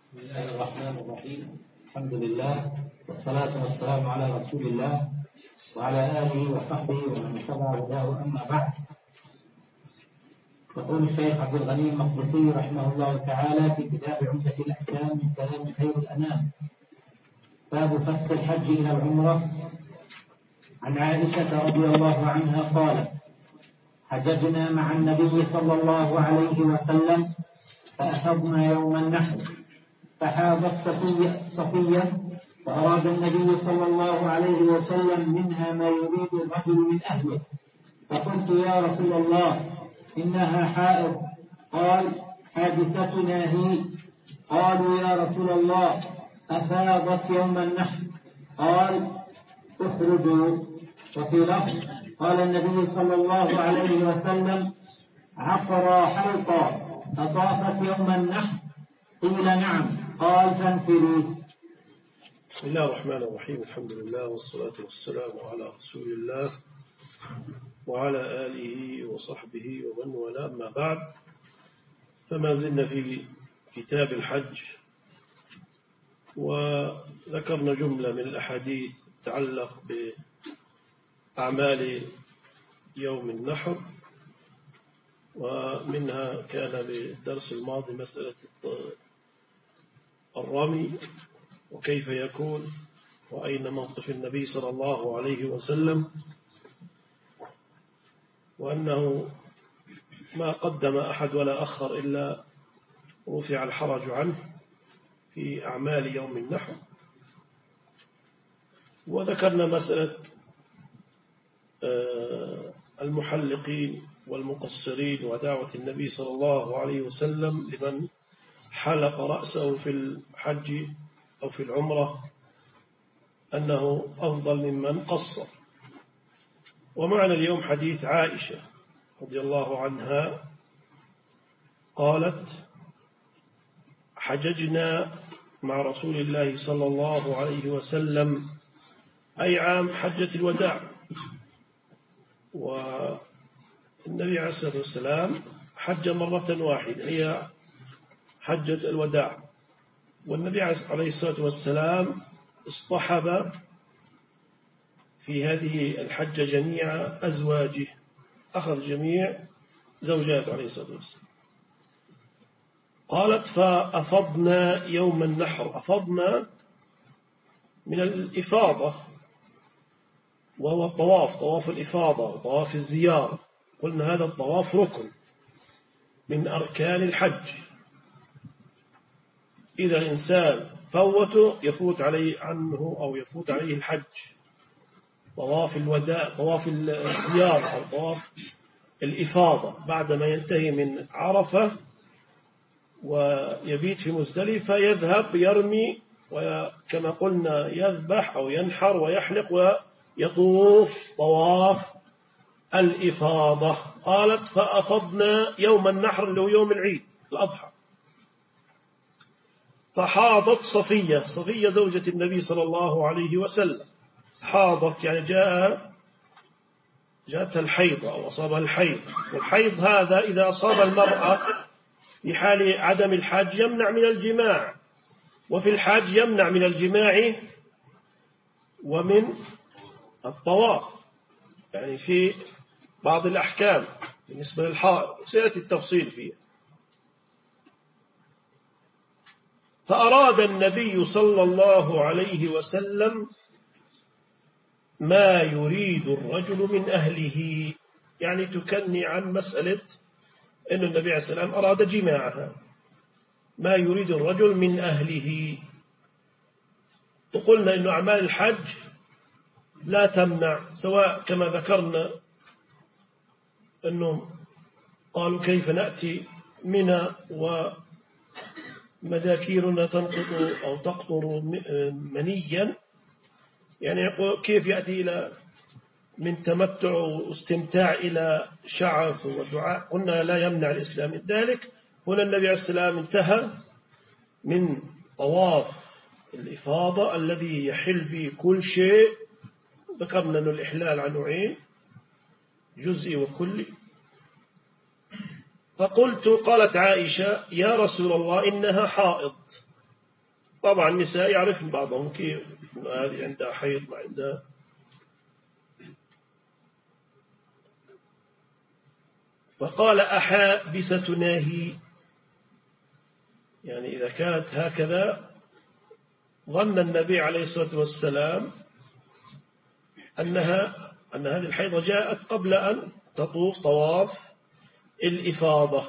بسم الله الرحمن الرحيم. الحمد لله والصلاة والسلام على رسول الله وعلى آله وصحبه ومن اتبع هداه. أما بعد، يقول الشيخ عبد الغني المقدسي رحمه الله تعالى في كتاب عمدة الأحكام من كلام خير الأنام: باب فسخ الحج إلى العمرة. عن عائشة رضي الله عنها قالت: حججنا مع النبي صلى الله عليه وسلم فأفضنا يوم النحر، فحاضت صفية فأراد النبي صلى الله عليه وسلم منها ما يريد الرجل من أهله، فقلت: يا رسول الله، إنها حائض. قال: حادثتنا هي. قالوا: يا رسول الله، أفاضت يوم النحر؟ قال: اخرجوا. وفي لفظ قال النبي صلى الله عليه وسلم: عقر حلقا، أطافت يوم النحر؟ قيل: نعم. قال: فانفري. بسم الله الرحمن الرحيم. الحمد لله والصلاة والسلام على رسول الله وعلى آله وصحبه ومن والاه. أما بعد، فما زلنا في كتاب الحج، وذكرنا جملة من الأحاديث تتعلق بأعمال يوم النحر، ومنها كان بالدرس الماضي مسألة الرمي وكيف يكون، وأين موقف النبي صلى الله عليه وسلم، وأنه ما قدم أحد ولا أخر إلا رفع الحرج عنه في أعمال يوم النحر. وذكرنا مسألة المحلقين والمقصرين ودعوة النبي صلى الله عليه وسلم لمن حلق رأسه في الحج أو في العمرة أنه أفضل ممن قصر. ومعنا اليوم حديث عائشة رضي الله عنها قالت: حججنا مع رسول الله صلى الله عليه وسلم، أي عام حجة الوداع. والنبي عليه الصلاة والسلام حج مرة واحدة، هي حجة الوداع. والنبي عليه الصلاة والسلام اصطحب في هذه الحجة جميع أزواجه، أخذ جميع زوجاته عليه الصلاة والسلام. قالت: فأفضنا يوم النحر. أفضنا من الإفاضة، وهو الطواف، طواف الإفاضة وطواف الزيارة. قلنا هذا الطواف ركن من أركان الحج. إذا الإنسان فوته يفوت عليه عنه أو يفوت عليه الحج. طواف الوداع، طواف الزيارة أو طواف الإفاضة، بعدما ينتهي من عرفة ويبيت في مزدلفة يذهب يرمي، وكما قلنا يذبح أو ينحر ويحلق ويطوف طواف الإفاضة. قالت: فأفضنا يوم النحر اللي هو يوم العيد الأضحى. فحاضت صفية، صفية زوجة النبي صلى الله عليه وسلم. حاضت يعني جاءتها الحيض أو أصابها الحيض. والحيض هذا إذا أصاب المرأة في حال عدم الحج يمنع من الجماع، وفي الحج يمنع من الجماع ومن الطواف، يعني في بعض الأحكام بالنسبة للحائض سيأتي التفصيل فيها. فأراد النبي صلى الله عليه وسلم ما يريد الرجل من أهله، يعني تكني عن مسألة أن النبي عليه السلام أراد جماعها. ما يريد الرجل من أهله. وقلنا أن أعمال الحج لا تمنع، سواء كما ذكرنا أنهم قالوا: كيف نأتي منا ومذاكيرنا تنقط أو تقطر منيا، يعني كيف يأتي إلى من تمتع واستمتاع إلى شعث ودعاء. قلنا لا يمنع الإسلام من ذلك. هنا النبي عليه السلام انتهى من طواف الإفاضة الذي يحل به كل شيء. ذكرنا أن الإحلال عن نوعين: جزئي وكلي. فقلت: قالت عائشة: يا رسول الله، إنها حائض. طبعا النساء يعرفن بعضهم كيف هذه عندها حيض ما عندها. فقال أحابستناه، يعني إذا كانت هكذا ظن النبي عليه الصلاة والسلام أن هذه الحيضة جاءت قبل أن تطوف طواف الإفاضة،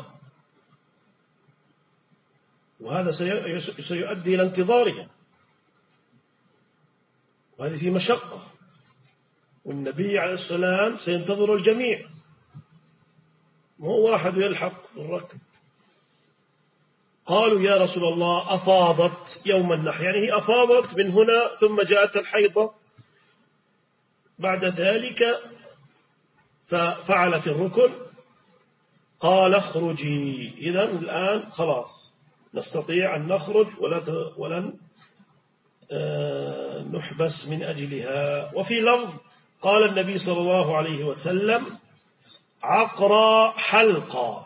وهذا سيؤدي إلى انتظارها، وهذه في مشقة، والنبي عليه السلام سينتظر الجميع، مو واحد يلحق بالركب. قالوا يا رسول الله أفاضت يوم النحر، يعني هي أفاضت من هنا ثم جاءت الحيضة بعد ذلك ففعلت الركن. قال اخرجي، إذن الآن خلاص نستطيع أن نخرج ولن نحبس من أجلها. وفي لفظ قال النبي صلى الله عليه وسلم عقرى حلقى.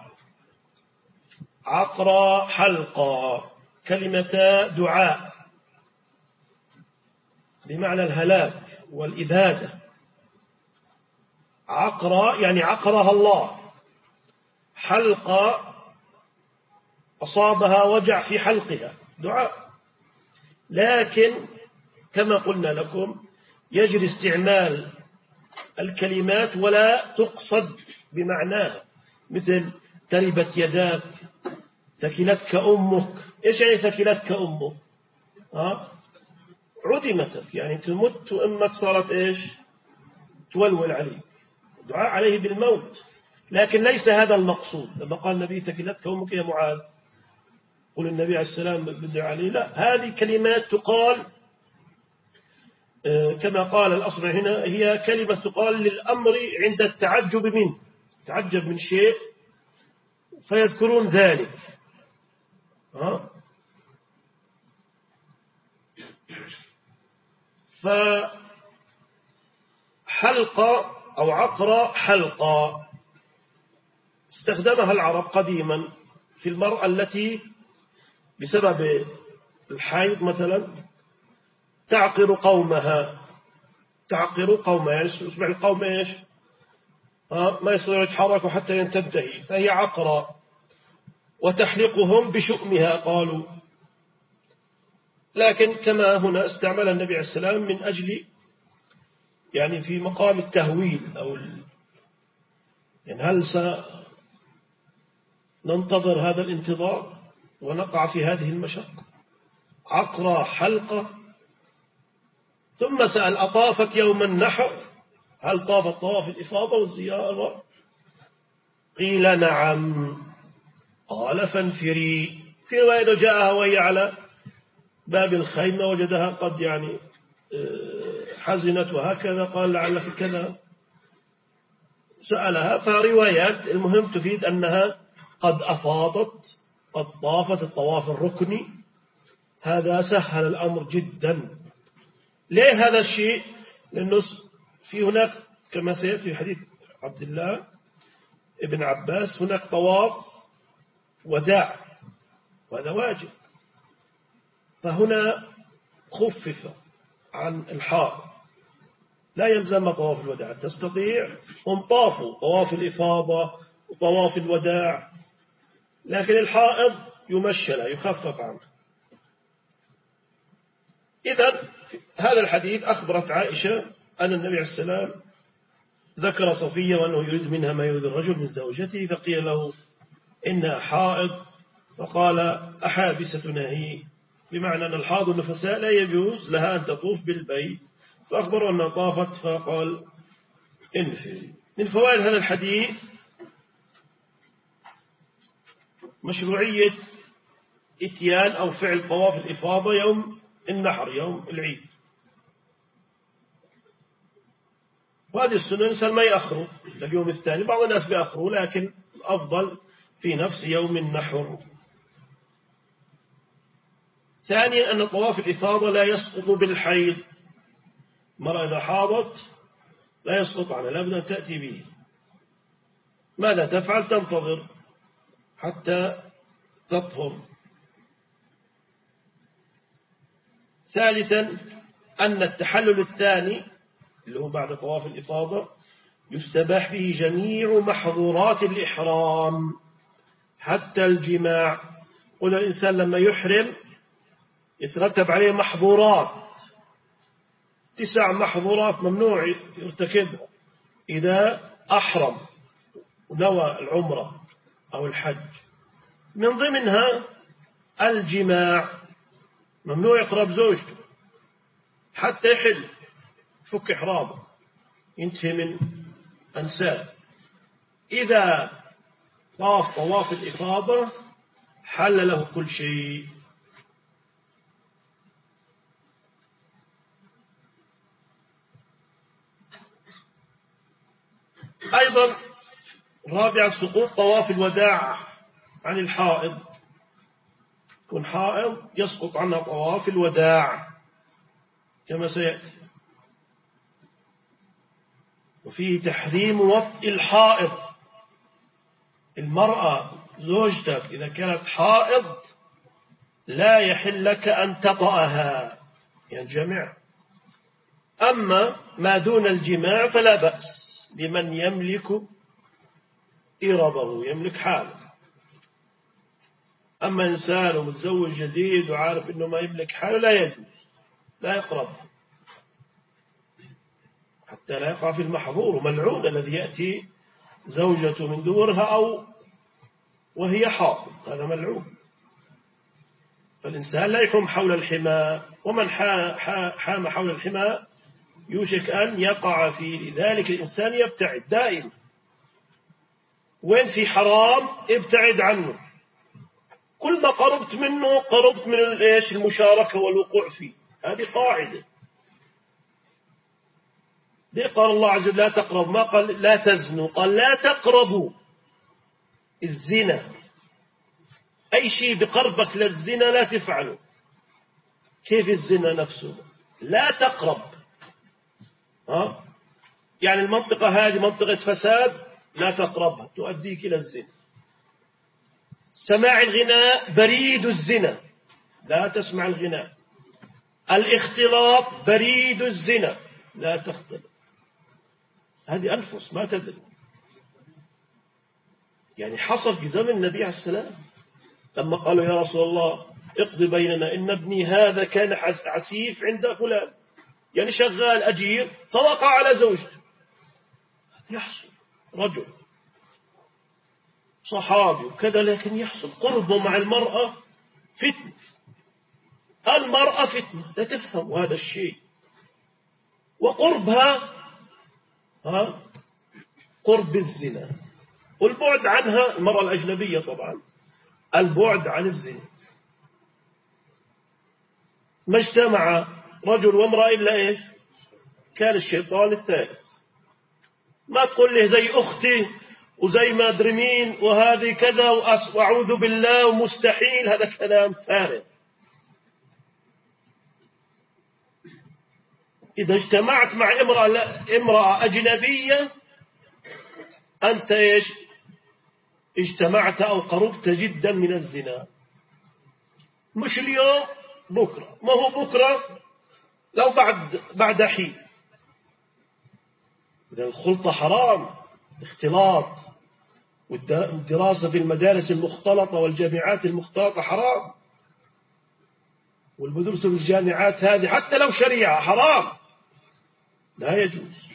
عقرى حلقى كلمة دعاء بمعنى الهلاك والإبادة. عقرى يعني عقرها الله، حلقى أصابها وجع في حلقها، دعاء. لكن كما قلنا لكم يجري استعمال الكلمات ولا تقصد بمعناها، مثل تربت يداك، ثكلتك أمك. إيش يعني ثكلتك أمك؟ عدمتك، يعني تمت وأمك صارت إيش؟ تولول عليه، دعاء عليه بالموت. لكن ليس هذا المقصود. لما قال النبي ثكلتك أمك يا معاذ، قل النبي عليه السلام بدعاء عليه، لا، هذه كلمات تقال كما قال الأصل هنا، هي كلمة تقال للأمر عند التعجب منه، تعجب من شيء فيذكرون ذلك. فحلقة أو عقرة حلقة استخدمها العرب قديما في المرأة التي بسبب الحيض مثلا تعقر قومها. تعقر قومها يعني يصبح القوم إيش؟ ما يستطيعوا يتحركوا حتى تنتهي، فهي عقرة. وتحلقهم بشؤمها قالوا. لكن كما هنا استعمل النبي عليه السلام من أجل يعني في مقام التهويل أو يعني هل سننتظر هذا الانتظار ونقع في هذه المشقة؟ عقرة حلقة. ثم سأل أطافت يوم النحر؟ هل طافت طواف الإفاضة والزيارة؟ قيل نعم. قال فانفري. في رواية جاءها وهي على باب الخيمة وجدها قد يعني حزنت وهكذا، قال لعلك كذا، سألها. فروايات المهم تفيد أنها قد أفاضت، قد طافت الطواف الركني. هذا سهل الأمر جدا. ليه هذا الشيء؟ لأنه في هناك كما سيأتي في حديث عبد الله ابن عباس هناك طواف وداع وهذا واجب، فهنا خفف عن الحائض، لا يلزم طواف الوداع، تستطيع. هم طافوا طواف الإفاضة وطواف الوداع، لكن الحائض يمشى لا يخفف عنه. إذن هذا الحديث أخبرت عائشة أن النبي عليه السلام ذكر صفية وأنه يريد منها ما يريد الرجل من زوجته، فقيل له إنها حائض، فقال أحابستنا هي، بمعنى أن الحائض النفساء لا يجوز لها أن تطوف بالبيت، فأخبروا أنها طافت فقال انفري. من فوائد هذا الحديث مشروعية اتيان أو فعل طواف الإفاضة يوم النحر، يوم العيد. وهذه السنة الإنسان ما يأخره لليوم الثاني، بعض الناس بيأخروا، لكن الأفضل في نفس يوم النحر. ثانيا أن طواف الإفاضة لا يسقط بالحيض. المرأة إذا حاضت لا يسقط عنها، لابد أن تأتي به. ماذا تفعل؟ تنتظر حتى تطهر. ثالثا أن التحلل الثاني اللي هو بعد طواف الإفاضة يستباح به جميع محظورات الإحرام حتى الجماع. قلنا الإنسان لما يحرم يترتب عليه محظورات، 9 محظورات ممنوع يرتكبها إذا أحرم ونوى العمرة أو الحج. من ضمنها الجماع، ممنوع يقرب زوجته حتى يحل فك إحرامه ينتهي من أنساب. إذا طاف طواف الإفاضة حل له كل شيء. أيضا رابعا سقوط طواف الوداع عن الحائض، كن حائض يسقط عنها طواف الوداع كما سيأتي. وفيه تحريم وطء الحائض، المرأة زوجتك إذا كانت حائض لا يحل لك أن تطأها ينجمع. أما ما دون الجماع فلا بأس بمن يملك إربه، يملك حاله. أما إنسان متزوج جديد وعارف أنه ما يملك حاله لا يجوز، لا يقرب حتى لا يقع في المحظور. ملعون الذي يأتي زوجته من دورها أو وهي حائض، هذا ملعون. فالإنسان لا يحوم حول الحمى، ومن حام حول الحمى يوشك أن يقع في ذلك. الإنسان يبتعد دائما، وين في حرام ابتعد عنه. كل ما قربت منه قربت من المشاركة والوقوع فيه. هذه قاعدة. ليه قال الله عز وجل لا تقرب؟ ما قال لا تزنوا، قال لا تقربوا الزنا. أي شيء بقربك للزنا لا تفعله. كيف الزنا نفسه؟ لا تقرب. يعني المنطقة هذه منطقة فساد لا تقربها، تؤديك إلى الزنا. سماع الغناء بريد الزنا، لا تسمع الغناء. الاختلاط بريد الزنا، لا تختلط. هذه أنفس ما تدري. يعني حصل في زمن النبي عليه السلام لما قالوا يا رسول الله اقض بيننا إن ابني هذا كان عسيف عند فلان، يعني شغال أجير فوقع على زوجته. يحصل رجل صحابي وكذا، لكن يحصل قربه مع المرأة فتنة. المرأة فتنة، لا تفهم هذا الشيء. وقربها قرب الزنا، والبعد عنها المرأة الأجنبية طبعا البعد عن الزنا. ما اجتمع رجل وامرأة إلا إيش؟ كان الشيطان الثالث. ما تقول له زي أختي وزي ما أدري مين وهذه كذا وأعوذ بالله ومستحيل، هذا كلام فارغ. إذا اجتمعت مع امرأة أجنبية أنت إيش؟ اجتمعت أو قربت جدا من الزنا. مش اليوم، بكرة. ما هو بكرة لو بعد حين. إذا الخلطة حرام، اختلاط، والدراسة في المدارس المختلطة والجامعات المختلطة حرام، والبدرس في الجامعات هذه حتى لو شريعة حرام، لا يجوز.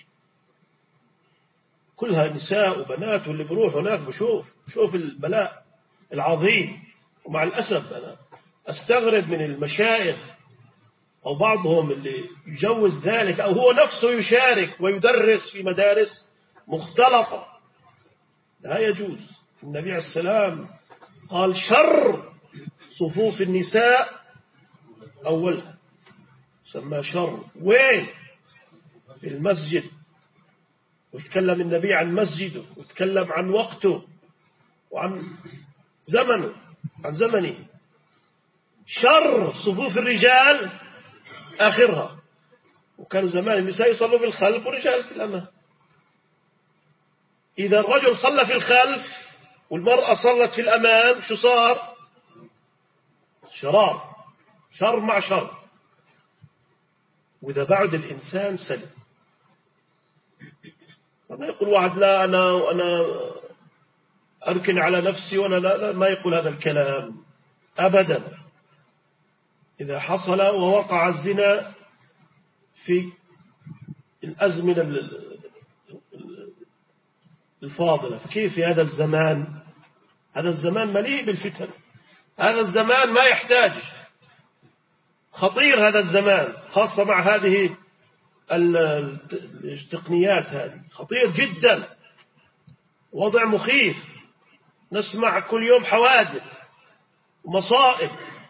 كلها نساء وبنات، واللي بروح هناك بشوف البلاء العظيم. ومع الأسف أنا أستغرب من المشايخ أو بعضهم اللي يجوز ذلك، أو هو نفسه يشارك ويدرس في مدارس مختلطة. لا يجوز. النبي عليه السلام قال شر صفوف النساء أولها، سمى شر. وين؟ في المسجد. ويتكلم النبي عن مسجده، ويتكلم عن وقته وعن زمنه، عن زمنه. شر صفوف الرجال آخرها. وكانوا زمان النساء يصلوا في الخلف والرجال في الأمام. إذا الرجل صلى في الخلف والمرأة صلت في الأمام شو صار؟ شرار، شر مع شر. وإذا بعد الإنسان سلم. ما يقول واحد لا أنا أركن على نفسي وأنا لا ما يقول هذا الكلام أبدا. إذا حصل ووقع الزنا في الأزمنة الفاضلة، فكيف في هذا الزمان؟ هذا الزمان مليء بالفتن، هذا الزمان ما يحتاج، خطير هذا الزمان، خاصة مع هذه التقنيات، هذه خطير جدا، وضع مخيف، نسمع كل يوم حوادث ومصائب،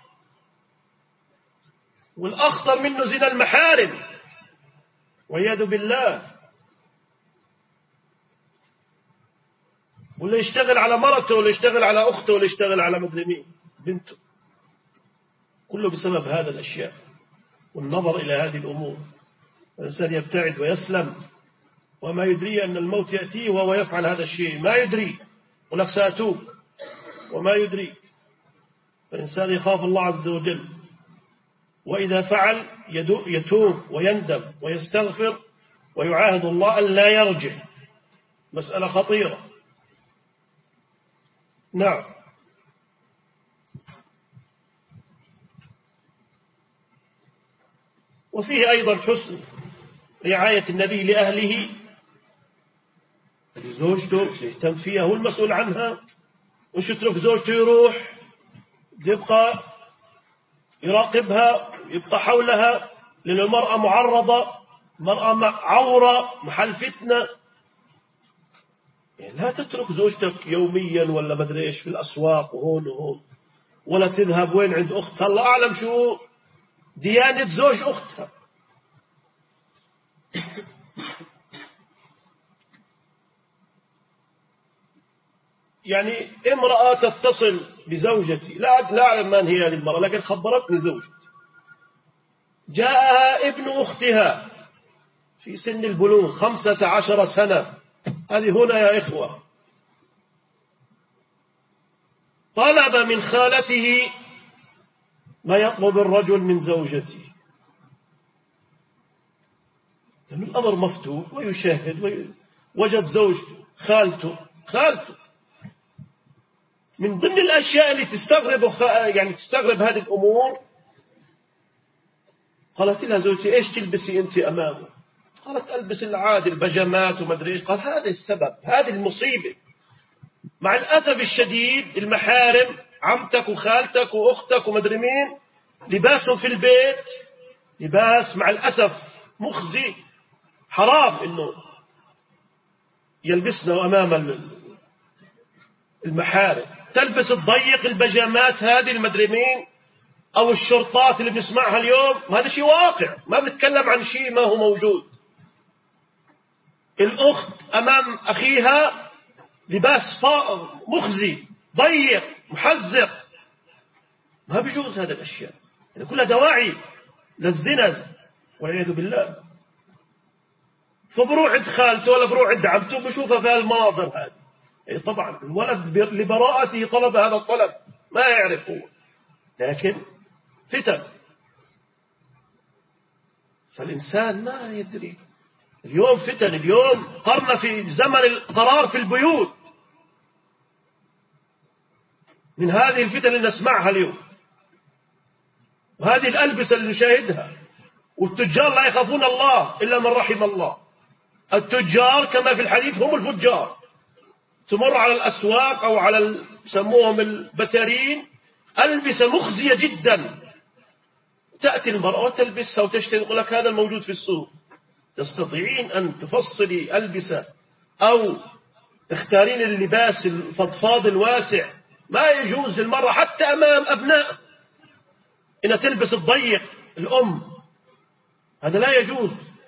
والأخطر منه زنا المحارم والعياذ بالله. ولا يشتغل على مرته ولا يشتغل على أخته ولا يشتغل على مدري مين بنته، كله بسبب هذا الأشياء والنظر إلى هذه الأمور. الإنسان يبتعد ويسلم وما يدري أن الموت يأتيه وهو يفعل هذا الشيء، ما يدري، ولك سأتوب وما يدري. فالإنسان يخاف الله عز وجل، وإذا فعل يتوب ويندم ويستغفر ويعاهد الله أن لا يرجع. مسألة خطيرة. نعم. وفيه أيضا حسن رعاية النبي لأهله، زوجته يهتم فيها، هو المسؤول عنها، وش يترك زوجته يروح يبقى يراقبها، يبقى حولها، لأن المرأة معرضة، المرأة عورة، محل فتنة. يعني لا تترك زوجتك يوميا ولا مدري ايش في الأسواق وهون وهون، ولا تذهب وين عند أختها، الله أعلم شو ديانة زوج أختها. يعني امرأة تتصل بزوجتي، لا أعلم من هي هذه المرأة، لكن خبرتني زوجتي جاءها ابن أختها في سن البلوغ 15 سنة، هذه هنا يا إخوة، طلب من خالته ما يطلب الرجل من زوجته، لأن الأمر مفتوح، ويشاهد وجد زوجته خالته من ضمن الأشياء اللي تستغرب هذه الأمور. قالت لها زوجتي إيش تلبسي أنت أمامه؟ قالت ألبس العادي البجامات ومدري إيش. قال هذا السبب، هذه المصيبة. مع الأسف الشديد المحارم، عمتك وخالتك وأختك ومدري مين، لباسهم في البيت لباس مع الأسف مخزي، حرام إنه يلبسنا أمام المحارم. تلبس الضيق، البجامات هذه المدري مين، أو الشرطات اللي بنسمعها اليوم، هذا شيء واقع، ما بنتكلم عن شيء ما هو موجود. الأخت أمام أخيها لباس مخزي ضيق محزق، ما بيجوز هذه الأشياء، هذه كلها دواعي للزنا والعياذ بالله. فبروح عند خالته ولا بروح عند عمته بشوفها في المناظر هذه. طبعا الولد لبراءته طلب هذا الطلب، ما يعرف هو، لكن فتن، فالإنسان ما يدري. اليوم فتن، اليوم قرن في زمن القرار في البيوت من هذه الفتن اللي نسمعها اليوم، وهذه الألبسة اللي نشاهدها. والتجار لا يخافون الله إلا من رحم الله. التجار كما في الحديث هم الفجار. تمر على الأسواق أو على يسموهم البتارين، ألبسة مخزية جدا، تأتي المرأة وتلبسها وتشتري، يقول لك هذا الموجود في السوق. تستطيعين أن تفصلي ألبسة أو تختارين اللباس الفضفاض الواسع؟ ما يجوز للمرأة حتى أمام أبناء إنها تلبس الضيق، الأم، هذا لا يجوز.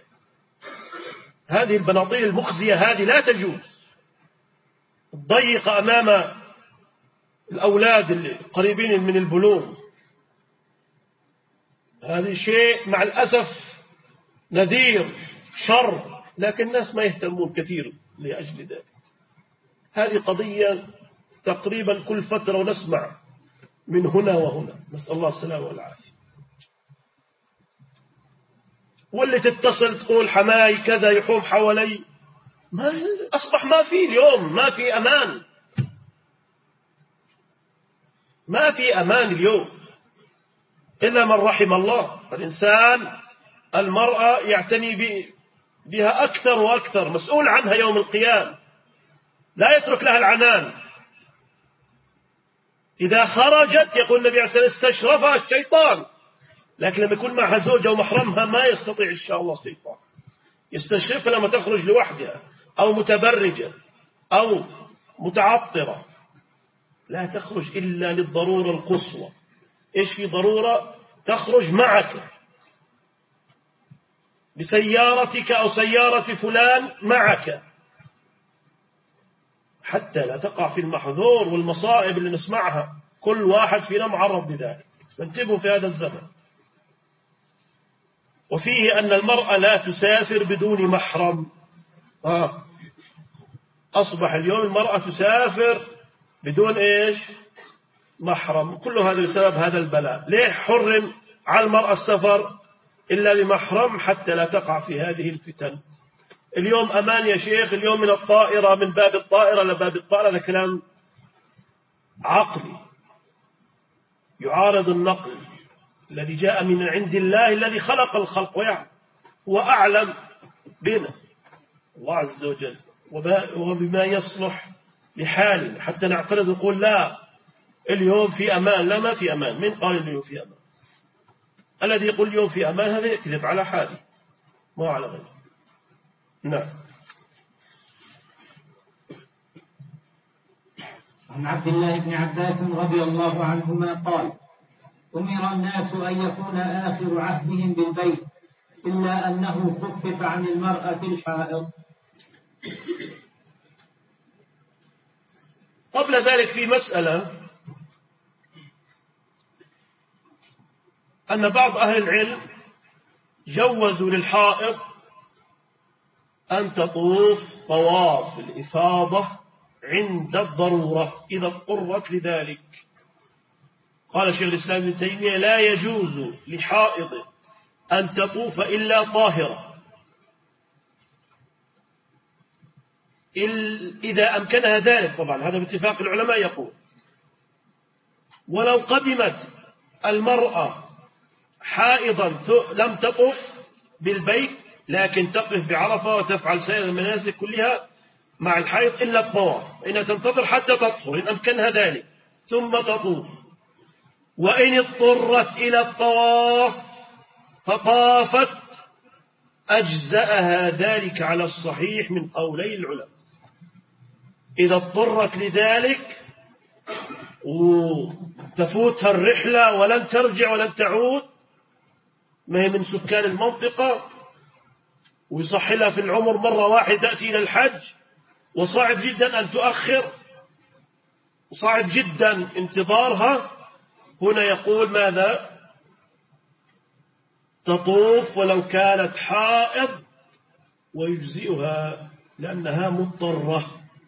هذه البناطيل المخزية هذه لا تجوز. الضيقة أمام الأولاد القريبين من البلوغ، هذا شيء مع الأسف نذير شر، لكن الناس ما يهتمون كثير لأجل ذلك. هذه قضية تقريبا كل فترة ونسمع من هنا وهنا، نسأل الله السلامة والعافية. واللي تتصل تقول حماي كذا يحوم حوالي. ما أصبح ما في اليوم، ما في أمان، ما في أمان اليوم إلا من رحم الله. الإنسان المرأة يعتني بها أكثر وأكثر، مسؤول عنها يوم القيامة، لا يترك لها العنان. إذا خرجت يقول النبي عليه الصلاة والسلام استشرفها الشيطان، لكن لما يكون معها زوجة ومحرمها ما يستطيع إن شاء الله الشيطان يستشرفها لما تخرج لوحدها أو متبرجة أو متعطرة. لا تخرج إلا للضرورة القصوى. إيش في ضرورة؟ تخرج معك بسيارتك أو سيارة فلان معك، حتى لا تقع في المحظور والمصائب اللي نسمعها. كل واحد فينا معرض بذلك، فانتبهوا في هذا الزمن. وفيه أن المرأة لا تسافر بدون محرم. أصبح اليوم المرأة تسافر بدون إيش؟ محرم. كل هذا بسبب هذا البلاء. ليه حرم على المرأة السفر إلا بمحرم حتى لا تقع في هذه الفتن؟ اليوم أمان يا شيخ، اليوم من الطائرة، من باب الطائرة لباب الطائرة، هذا كلام عقلي يعارض النقل الذي جاء من عند الله الذي خلق الخلق ويعلم وأعلم بنا الله عز وجل وبما يصلح لحال، حتى نعترض نقول لا اليوم في أمان. لا، ما في أمان. من قال اليوم في أمان؟ الذي يقول اليوم في أمان هذا يكذب على حاله ما على غيره. نعم. عن عبد الله بن عباس رضي الله عنهما قال: أمر الناس أن يكون آخر عهدهم بالبيت إلا أنه خفف عن المرأة الحائض. قبل ذلك في مسألة، أن بعض أهل العلم جوزوا للحائض أن تطوف طواف الإفاضة عند الضرورة إذا اضطرت لذلك. قال شيخ الإسلام ابن تيمية: لا يجوز لحائض أن تطوف إلا طاهرة إذا أمكنها ذلك. طبعا هذا باتفاق العلماء. يقول: ولو قدمت المرأة حائضا لم تطف بالبيت لكن تقف بعرفة وتفعل سائر المناسك كلها مع الحائض إلا الطواف، إنها تنتظر حتى تطهر إن أمكنها ذلك ثم تطوف. وإن اضطرت إلى الطواف فطافت أجزأها ذلك على الصحيح من قولي العلماء. إذا اضطرت لذلك وتفوتها الرحلة ولن ترجع ولن تعود، ما هي من سكان المنطقة، ويصح لها في العمر مرة واحدة تأتي إلى الحج، وصعب جدا أن تؤخر، وصعب جدا انتظارها، هنا يقول ماذا؟ تطوف ولو كانت حائض ويجزئها لأنها مضطرة.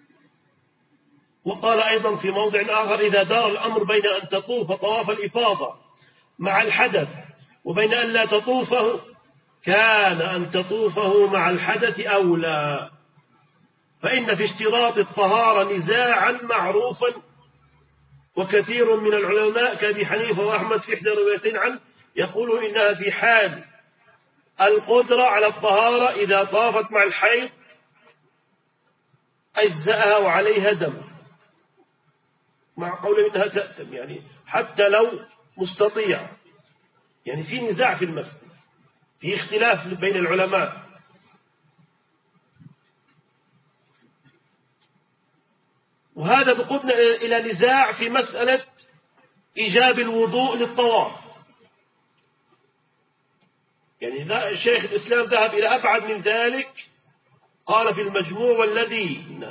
وقال أيضا في موضع آخر: إذا دار الأمر بين أن تطوف طواف الإفاضة مع الحدث وبين أن لا تطوفه كان أن تطوفه مع الحدث أولى، فإن في اشتراط الطهارة نزاعا معروفا، وكثير من العلماء كأبي حنيفة وأحمد في إحدى روايتين عنه يقولون إنها في حال القدرة على الطهارة إذا طافت مع الحيض أجزأها وعليها دم، مع قول إنها تأثم، يعني حتى لو مستطيع. يعني في نزاع في المسألة، في اختلاف بين العلماء. وهذا بقودنا إلى نزاع في مسألة إيجاب الوضوء للطواف. يعني شيخ الإسلام ذهب إلى أبعد من ذلك، قال في المجموع: والذين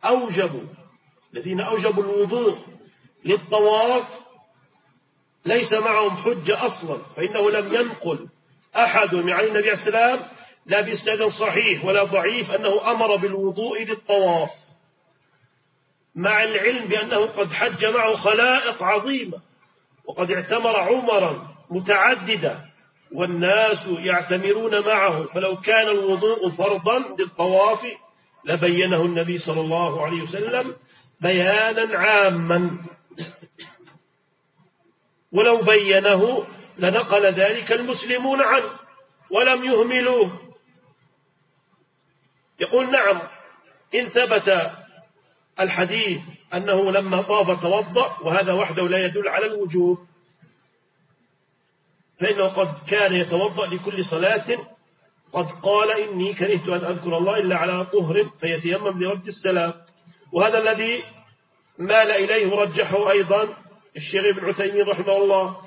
أوجبوا الوضوء للطواف ليس معهم حجة أصلا، فإنه لم ينقل أحد عن النبي عليه السلام لا بإسناد صحيح ولا ضعيف أنه أمر بالوضوء للطواف، مع العلم بأنه قد حج معه خلائق عظيمة، وقد اعتمر عمرا متعددة والناس يعتمرون معه، فلو كان الوضوء فرضا للطواف لبينه النبي صلى الله عليه وسلم بيانا عاما، ولو بينه لنقل ذلك المسلمون عنه ولم يهملوه. يقول نعم، إن ثبت الحديث أنه لما طاف توضأ، وهذا وحده لا يدل على الوجوب، فإنه قد كان يتوضأ لكل صلاة، قد قال إني كرهت أن أذكر الله إلا على طهر فيتيمم لرد السلام، وهذا الذي مال إليه ورجحه أيضا الشيخ ابن عثيمين رحمه الله.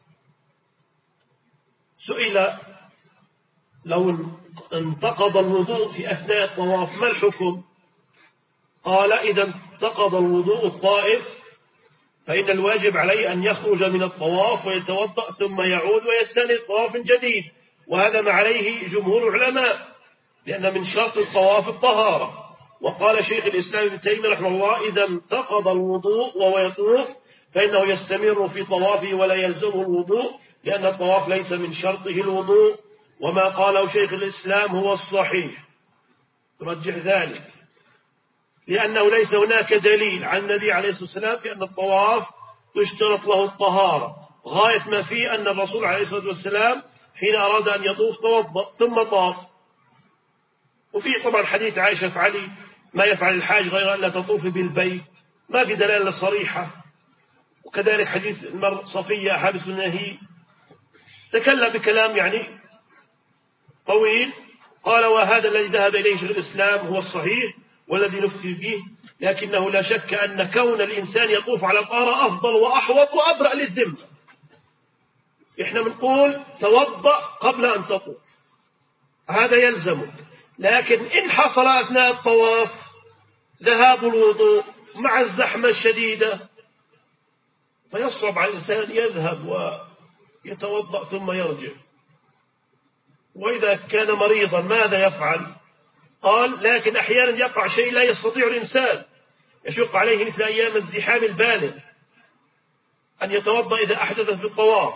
سئل لو انتقض الوضوء في أثناء الطواف ما الحكم؟ قال إذا انتقض الوضوء الطائف فإن الواجب عليه أن يخرج من الطواف ويتوضأ ثم يعود ويستأنف طواف جديد، وهذا ما عليه جمهور العلماء، لأن من شرط الطواف الطهارة. وقال شيخ الإسلام ابن تيمية رحمه الله إذا انتقض الوضوء وهو يطوف فإنه يستمر في طوافه ولا يلزمه الوضوء، لأن الطواف ليس من شرطه الوضوء، وما قاله شيخ الإسلام هو الصحيح، ترجح ذلك، لأنه ليس هناك دليل عن النبي عليه الصلاة والسلام بأن الطواف تشترط له الطهارة. غاية ما فيه أن الرسول عليه الصلاة والسلام حين أراد أن يطوف توضأ ثم طاف. وفي طبعا حديث عائشة فعلي ما يفعل الحاج غير أن لا تطوف بالبيت، ما في دلالة صريحة. وكذلك حديث المرء صفية حابس النهي تكلم بكلام يعني طويل، قال وهذا الذي ذهب إليه شيخ الإسلام هو الصحيح والذي نفتي به، لكنه لا شك أن كون الإنسان يطوف على الطهارة أفضل وأحوط وأبرأ للذمة. إحنا بنقول توضأ قبل أن تطوف، هذا يلزمك، لكن إن حصل أثناء الطواف ذهاب الوضوء مع الزحمة الشديدة فيصعب على الإنسان يذهب ويتوضأ ثم يرجع. وإذا كان مريضا ماذا يفعل؟ قال لكن أحيانا يقع شيء لا يستطيع الإنسان، يشق عليه مثل أيام الزحام البالغ أن يتوضأ إذا أحدث في الطواف.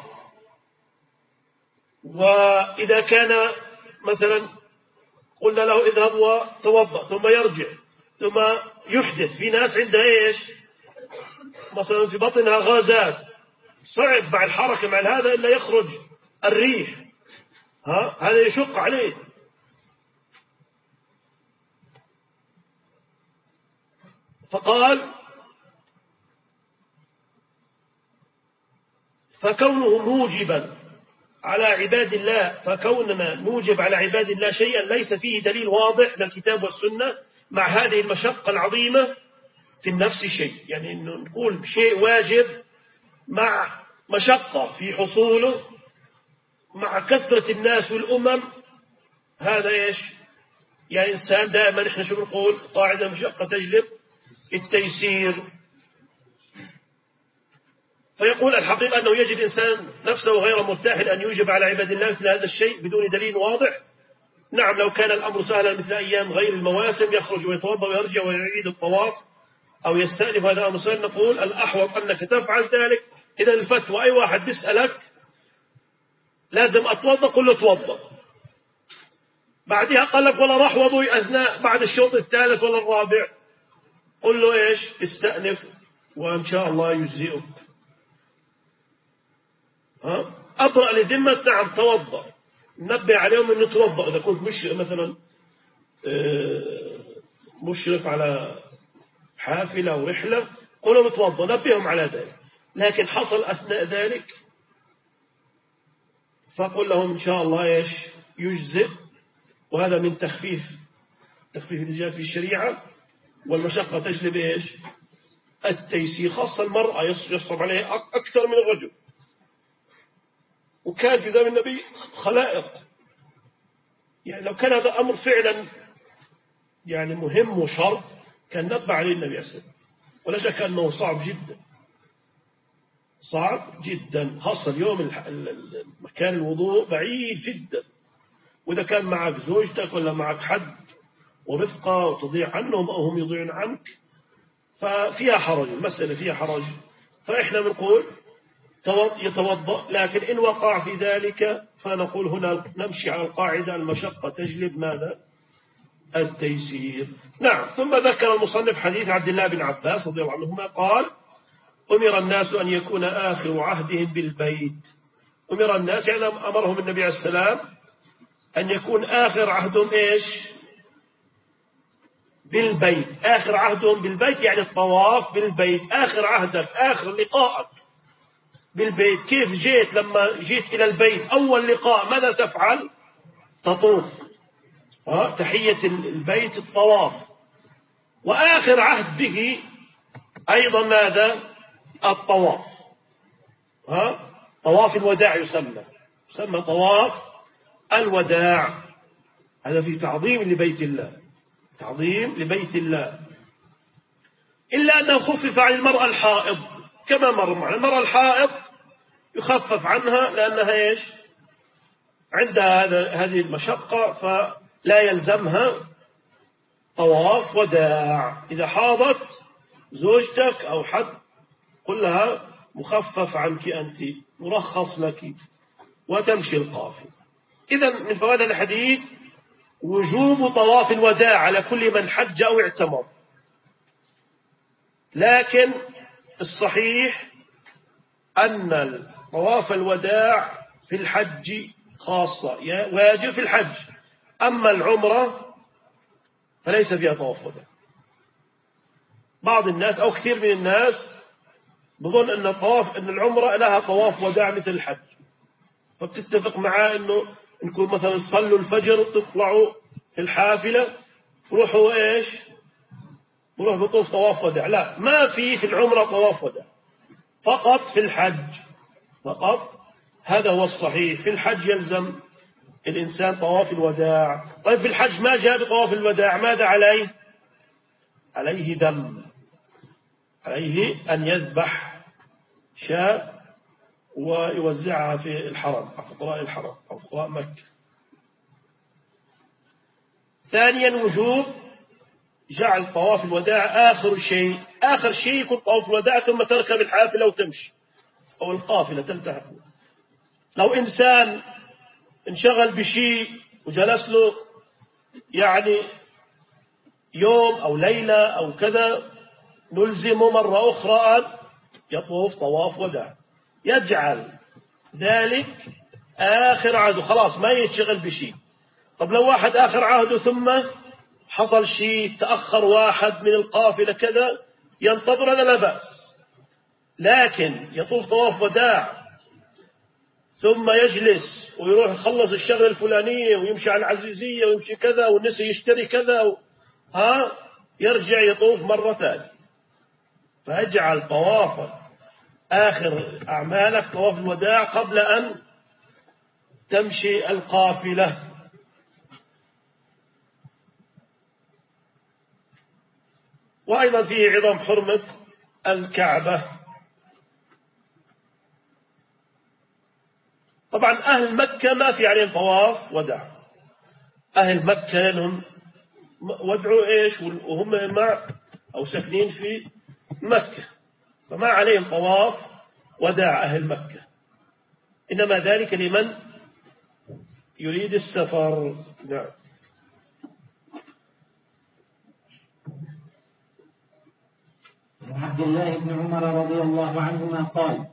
وإذا كان مثلا قلنا له اذهب وتوضأ ثم يرجع ثم يحدث، في ناس عندها إيش مثلا في بطنها غازات، صعب مع الحركة مع هذا إلا يخرج الريح، هذا يشق عليه. فقال فكونه موجبا على عباد الله، فكوننا نوجب على عباد الله شيئا ليس فيه دليل واضح من الكتاب والسنة مع هذه المشقة العظيمة في النفس شيء، يعني إنه نقول شيء واجب مع مشقة في حصوله مع كثرة الناس والأمم، هذا إيش يعني إنسان دائما إحنا شو بنقول قاعدة مشقة تجلب التيسير. فيقول الحقيقة أنه يجد إنسان نفسه غير مرتاح أن يوجب على عباد الله مثل هذا الشيء بدون دليل واضح. نعم لو كان الأمر سهلا مثل أيام غير المواسم يخرج ويتوضأ ويرجع ويعيد الطواف أو يستأنف، هذا أمر سهل، نقول الأحوط أنك تفعل ذلك. إذا الفتوى أي واحد يسألك لازم أتوضأ قل له توضأ، بعدها قال لك والله راح وضوء أثناء بعد الشوط الثالث ولا الرابع، قل له إيش استأنف وإن شاء الله يجزئك. أبرأ لذمة نعم توضأ، نبه عليهم أنه توضأ. إذا كنت مش مثلا مشرف على حافلة أو رحلة قل لهم توضأ، نبههم على ذلك. لكن حصل أثناء ذلك فقل لهم إن شاء الله إيش يجزئ، وهذا من تخفيف الرجال في الشريعة، والمشقة تجلب إيش التيسير، خاصة المرأة يصعب عليها أكثر من الرجل. وكان في زمن النبي خلائق، يعني لو كان هذا أمر فعلا يعني مهم وشرط كان نبه عليه النبي عليه الصلاة والسلام، ولا شك أنه صعب جدا، خاصة اليوم مكان الوضوء بعيد جدا، وإذا كان معك زوجتك ولا معك حد ورفقة وتضيع عنهم أو هم يضيعون عنك ففيها حرج، المسألة فيها حرج. فإحنا بنقول يتوضأ، لكن إن وقع في ذلك فنقول هنا نمشي على القاعدة المشقة تجلب ماذا؟ التيسير. نعم. ثم ذكر المصنف حديث عبد الله بن عباس رضي الله عنهما قال: أمر الناس أن يكون آخر عهدهم بالبيت. أمر الناس يعني أمرهم النبي عليه السلام أن يكون آخر عهدهم إيش؟ بالبيت. آخر عهدهم بالبيت يعني الطواف بالبيت. آخر عهدك، آخر لقائك بالبيت. كيف جيت؟ لما جيت إلى البيت أول لقاء ماذا تفعل؟ تطوف. تحية البيت الطواف. وآخر عهد به أيضا ماذا؟ الطواف. طواف الوداع يسمى طواف الوداع. هذا في تعظيم لبيت الله، تعظيم لبيت الله. إلا أنه خفف عن المرأة الحائض كما مر معنا. المرأة الحائض يخفف عنها لأنها إيش؟ عندها هذه المشقة فلا يلزمها طواف وداع. إذا حاضت زوجتك أو حد قل لها مخفف عنك أنت، مرخص لك، وتمشي القافلة. إذن من فوائد الحديث وجوب طواف الوداع على كل من حج أو اعتمر. لكن الصحيح أن طواف الوداع في الحج خاصة، واجب في الحج. أما العمرة فليس فيها طواف وداع. بعض الناس أو كثير من الناس بظن أن العمرة لها طواف وداع مثل الحج، فبتتفق معاه إنكم مثلا تصلوا الفجر تطلعوا في الحافلة روحوا إيش؟ روح بطوف طواف وداع. لا، ما في العمرة طواف وداع، فقط في الحج فقط. هذا هو الصحيح. في الحج يلزم الإنسان طواف الوداع. طيب في الحج ما جاء بطواف الوداع، ماذا عليه؟ عليه دم، عليه أن يذبح شاة ويوزعها في الحرم، فقراء الحرم أو فقراء مكة. ثانيا وجوب جعل طواف الوداع آخر شيء. آخر شيء يكون طواف الوداع، ثم تركب الحافلة وتمشي أو القافلة تلتحق. لو إنسان انشغل بشيء وجلس له يعني يوم أو ليلة أو كذا، نلزمه مرة أخرى أن يطوف طواف وداع، يجعل ذلك آخر عهده، خلاص ما يتشغل بشيء. طب لو واحد آخر عهده ثم حصل شيء، تأخر واحد من القافلة كذا، ينتظر، هذا لا بأس. لكن يطوف طواف وداع ثم يجلس ويروح يخلص الشغلة الفلانية ويمشي على العزيزية ويمشي كذا والنسي يشتري كذا يرجع يطوف مرة ثانية. فاجعل طوافك آخر أعمالك طواف الوداع قبل أن تمشي القافلة. وأيضا فيه عظم حرمة الكعبة. طبعا أهل مكة ما في عليهم طواف وداع. أهل مكة لهم ودعوا إيش وهم مع أو ساكنين في مكة، فما عليهم طواف وداع أهل مكة، إنما ذلك لمن يريد السفر. نعم. عن عبد الله بن عمر رضي الله عنهما قال: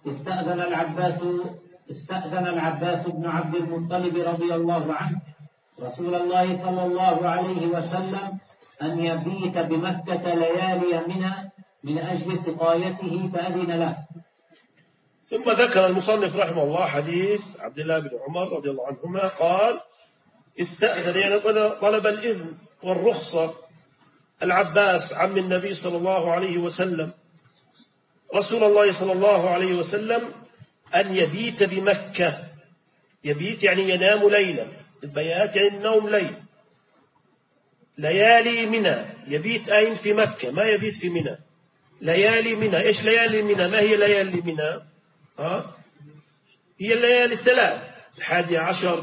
استأذن العباس بن عبد المطلب رضي الله عنه رسول الله صلى الله عليه وسلم أن يبيت بمكة ليالي منى من أجل سقايته فأذن له. ثم ذكر المصنف رحمه الله حديث عبد الله بن عمر رضي الله عنهما قال: استأذن يعني طلب الإذن والرخصة العباس عم النبي صلى الله عليه وسلم رسول الله صلى الله عليه وسلم أن يبيت بمكة. يبيت يعني ينام ليلا، البيات يعني النوم ليل. ليالي منى، يبيت أين؟ في مكة، ما يبيت في منى. ليالي منى. إيش ليالي منى؟ ما هي ليالي منى؟ هي الليالي الثلاث، 11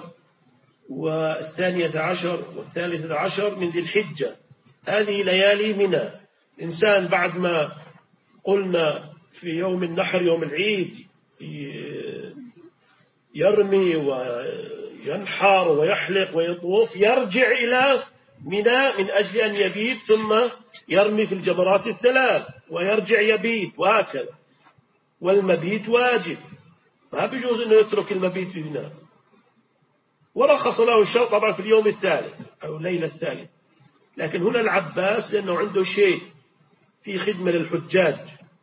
و12 و13 من ذي الحجة، هذه ليالي منى. إنسان بعد ما قلنا في يوم النحر يوم العيد يرمي وينحر ويحلق ويطوف يرجع إلى منى من أجل أن يبيت، ثم يرمي في الجمرات الثلاث ويرجع يبيت، وهكذا. والمبيت واجب، ما بيجوز أنه يترك المبيت في منى. ورخص له الشرع طبعا في اليوم الثالث أو الليلة الثالث. لكن هنا العباس لأنه عنده شيء في خدمة للحجاج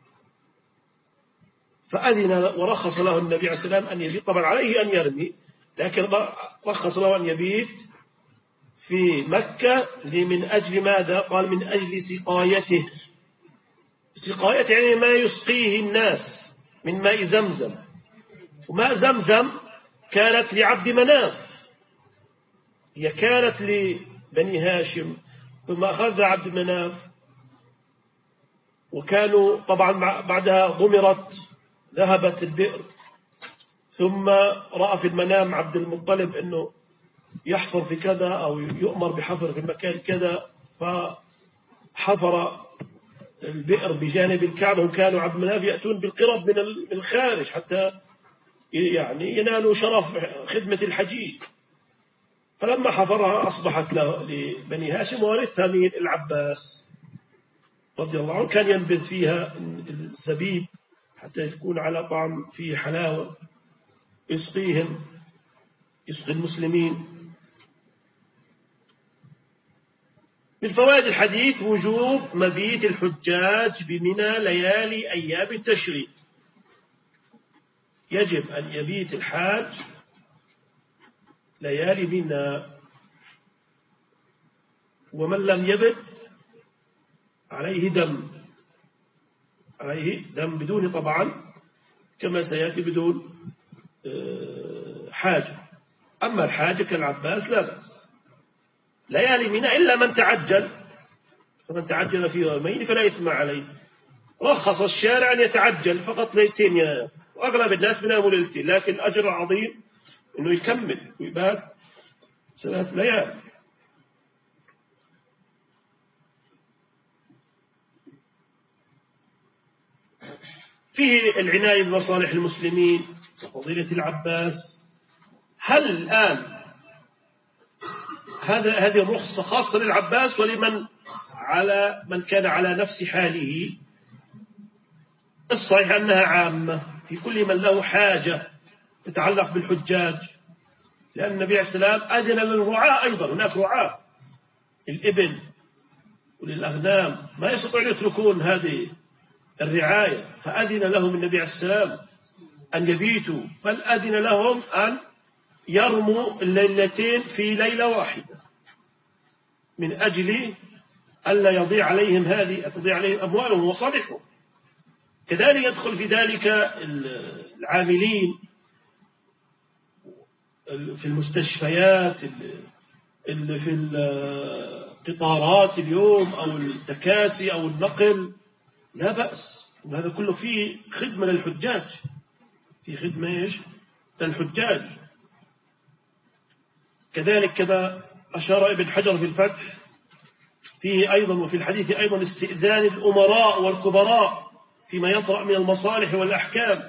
فأذن ورخص له النبي عليه السلام أن يبيت. طبعا عليه أن يرمي، لكن رخص له أن يبيت في مكة من أجل ماذا؟ قال من أجل سقايته. سقايته يعني ما يسقيه الناس من ماء زمزم. وماء زمزم كانت لعبد مناف، هي كانت لبني هاشم ثم أخذها عبد مناف، وكانوا طبعا بعدها ضمرت ذهبت البئر، ثم رأى في المنام عبد المطلب أنه يحفر في كذا أو يؤمر بحفر في المكان كذا، فحفر البئر بجانب الكعبة. وكانوا عبد مناف يأتون بالقرب من الخارج حتى يعني ينالوا شرف خدمة الحجيج. فلما حفرها أصبحت لبني هاشم وورثها من العباس رضي الله عنه. كان ينبذ فيها الزبيب حتى يكون على طعم فيه حلاوة، يسقيهم، يسقي المسلمين. من فوائد الحديث وجوب مبيت الحجاج بمنى ليالي أيام التشريق. يجب أن يبيت الحاج ليالي منى، ومن لم يبت عليه دم، عليه دم بدون طبعا كما سيأتي بدون حاجة. أما الحاجة كالعباس لا بأس. ليالي منى إلا من تعجل، فمن تعجل في يومين فلا إثم عليه. رخص الشارع أن يتعجل فقط ليلتين، وأغلب الناس بيناموا ليلتين، لكن أجر عظيم أنه يكمل ويبات 3 ليالي. فيه العناية بمصالح المسلمين وفضيلة العباس. هل الآن هذه الرخصة خاصة للعباس ولمن على من كان على نفس حاله؟ الصحيح أنها عامة في كل من له حاجة تتعلق بالحجاج، لأن النبي عليه السلام أذن للرعاة أيضا. هناك رعاة الإبل وللأغنام ما يستطيعون يتركون هذه الرعاية، فأذن لهم النبي عليه السلام أن يبيتوا، بل أذن لهم أن يرموا الليلتين في ليلة واحدة من أجل ألا يضيع عليهم تضيع عليهم أموالهم وصالحهم. كذلك يدخل في ذلك العاملين في المستشفيات، اللي في القطارات اليوم أو التكاسي أو النقل، لا بأس. وهذا كله فيه خدمة للحجاج، في خدمة للحجاج. كذلك كما أشار ابن حجر في الفتح فيه أيضا وفي الحديث أيضا استئذان الأمراء والكبراء فيما يطرأ من المصالح والأحكام.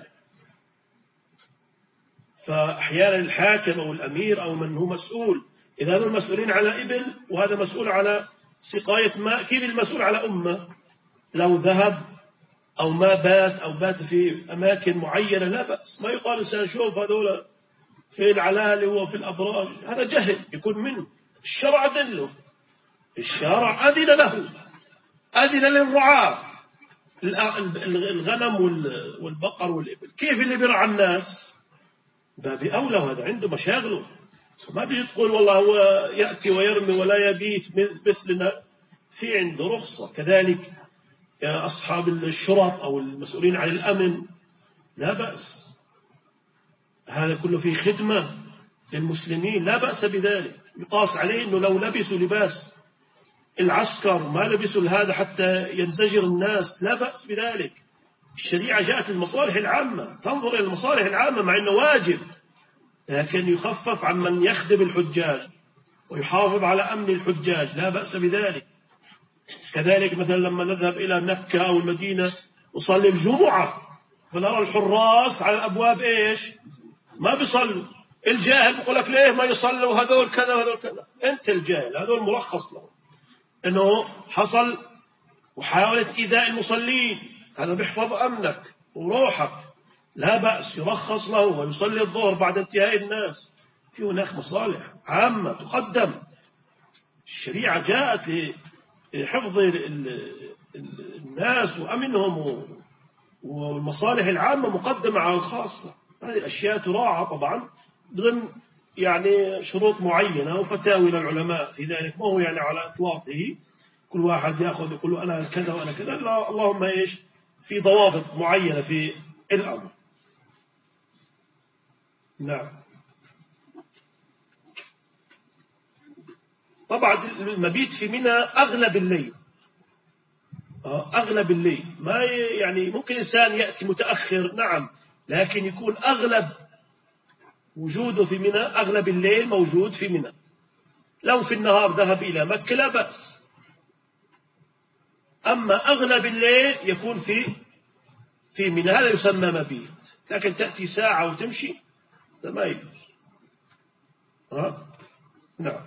فأحيانا الحاكم أو الأمير أو من هو مسؤول، إذا هم المسؤولين على إبل وهذا مسؤول على سقاية ماء، كيف المسؤول على أمة لو ذهب أو ما بات أو بات في أماكن معينة لا بأس. ما يقال سنشوف هذول في العلالي وفي الأبراج، هذا جهل يكون منه. الشرع أذن له، الشرع أذن له، أذن للرعاة الغنم والبقر والإبل. كيف اللي بيرعى الناس؟ باب أولى، هذا عنده مشاغله. ما بيجي تقول والله هو يأتي ويرمي ولا يبيت مثلنا، في عنده رخصة. كذلك يا أصحاب الشرط أو المسؤولين عن الأمن لا بأس، هذا كله فيه خدمة للمسلمين لا بأس بذلك. يقاس عليه أنه لو لبسوا لباس العسكر ما لبسوا هذا حتى ينزجر الناس لا بأس بذلك. الشريعة جاءت للمصالح العامة، تنظر إلى المصالح العامة مع أنه واجب، لكن يخفف عن من يخدم الحجاج ويحافظ على أمن الحجاج لا بأس بذلك. كذلك مثلا لما نذهب إلى مكة أو المدينة وصلي الجمعة، فنرى الحراس على الأبواب إيش ما بيصلوا. الجاهل بيقول لك ليه ما يصلوا هذول كذا وهذول كذا. أنت الجاهل، هذول مرخص لهم إنه حصل وحاولت إيذاء المصلين، هذا بيحفظ أمنك وروحك، لا بأس يرخص له ويصلي الظهر بعد انتهاء الناس. في هناك مصالح عامة تقدم. الشريعة جاءت لحفظ الناس وأمنهم، والمصالح العامة مقدمة على الخاصة. هذه الأشياء تراعى طبعا ضمن يعني شروط معينة وفتاوي للعلماء في ذلك، ما هو يعني على إطلاقه كل واحد يأخذ يقول له أنا كذا وأنا كذا، لا اللهم إيش في ضوابط معينة في الأمر. نعم. طبعا المبيت في منى أغلب الليل، أغلب الليل، ما يعني ممكن إنسان يأتي متأخر نعم، لكن يكون أغلب وجوده في منى، أغلب الليل موجود في منى. لو في النهار ذهب إلى مكة لا بأس، أما أغلب الليل يكون في منى، هذا يسمى مبيت. لكن تأتي ساعة وتمشي ده ما يجوز. نعم.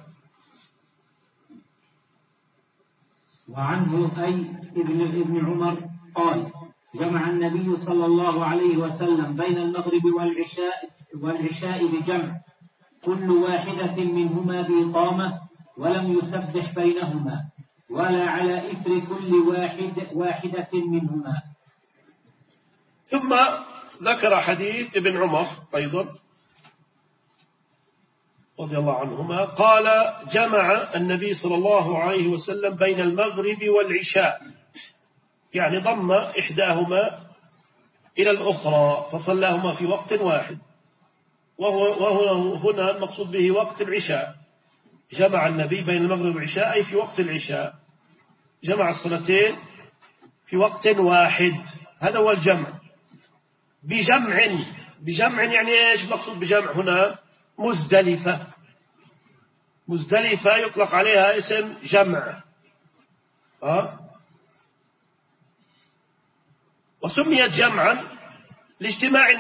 وعنه أي ابن عمر قال جمع النبي صلى الله عليه وسلم بين المغرب والعشاء بجمع، كل واحدة منهما بإقامة، ولم يسبح بينهما ولا على إثر كل واحدة منهما. ثم ذكر حديث ابن عمر أيضا رضي الله عنهما قال جمع النبي صلى الله عليه وسلم بين المغرب والعشاء، يعني ضم إحداهما إلى الأخرى فصلاهما في وقت واحد، وهو هنا المقصود به وقت العشاء. جمع النبي بين المغرب والعشاء أي في وقت العشاء، جمع الصلاتين في وقت واحد، هذا هو الجمع. بجمع يعني إيش مقصود بجمع هنا؟ مزدلفة يطلق عليها اسم جمع. وسميت جمعا لاجتماع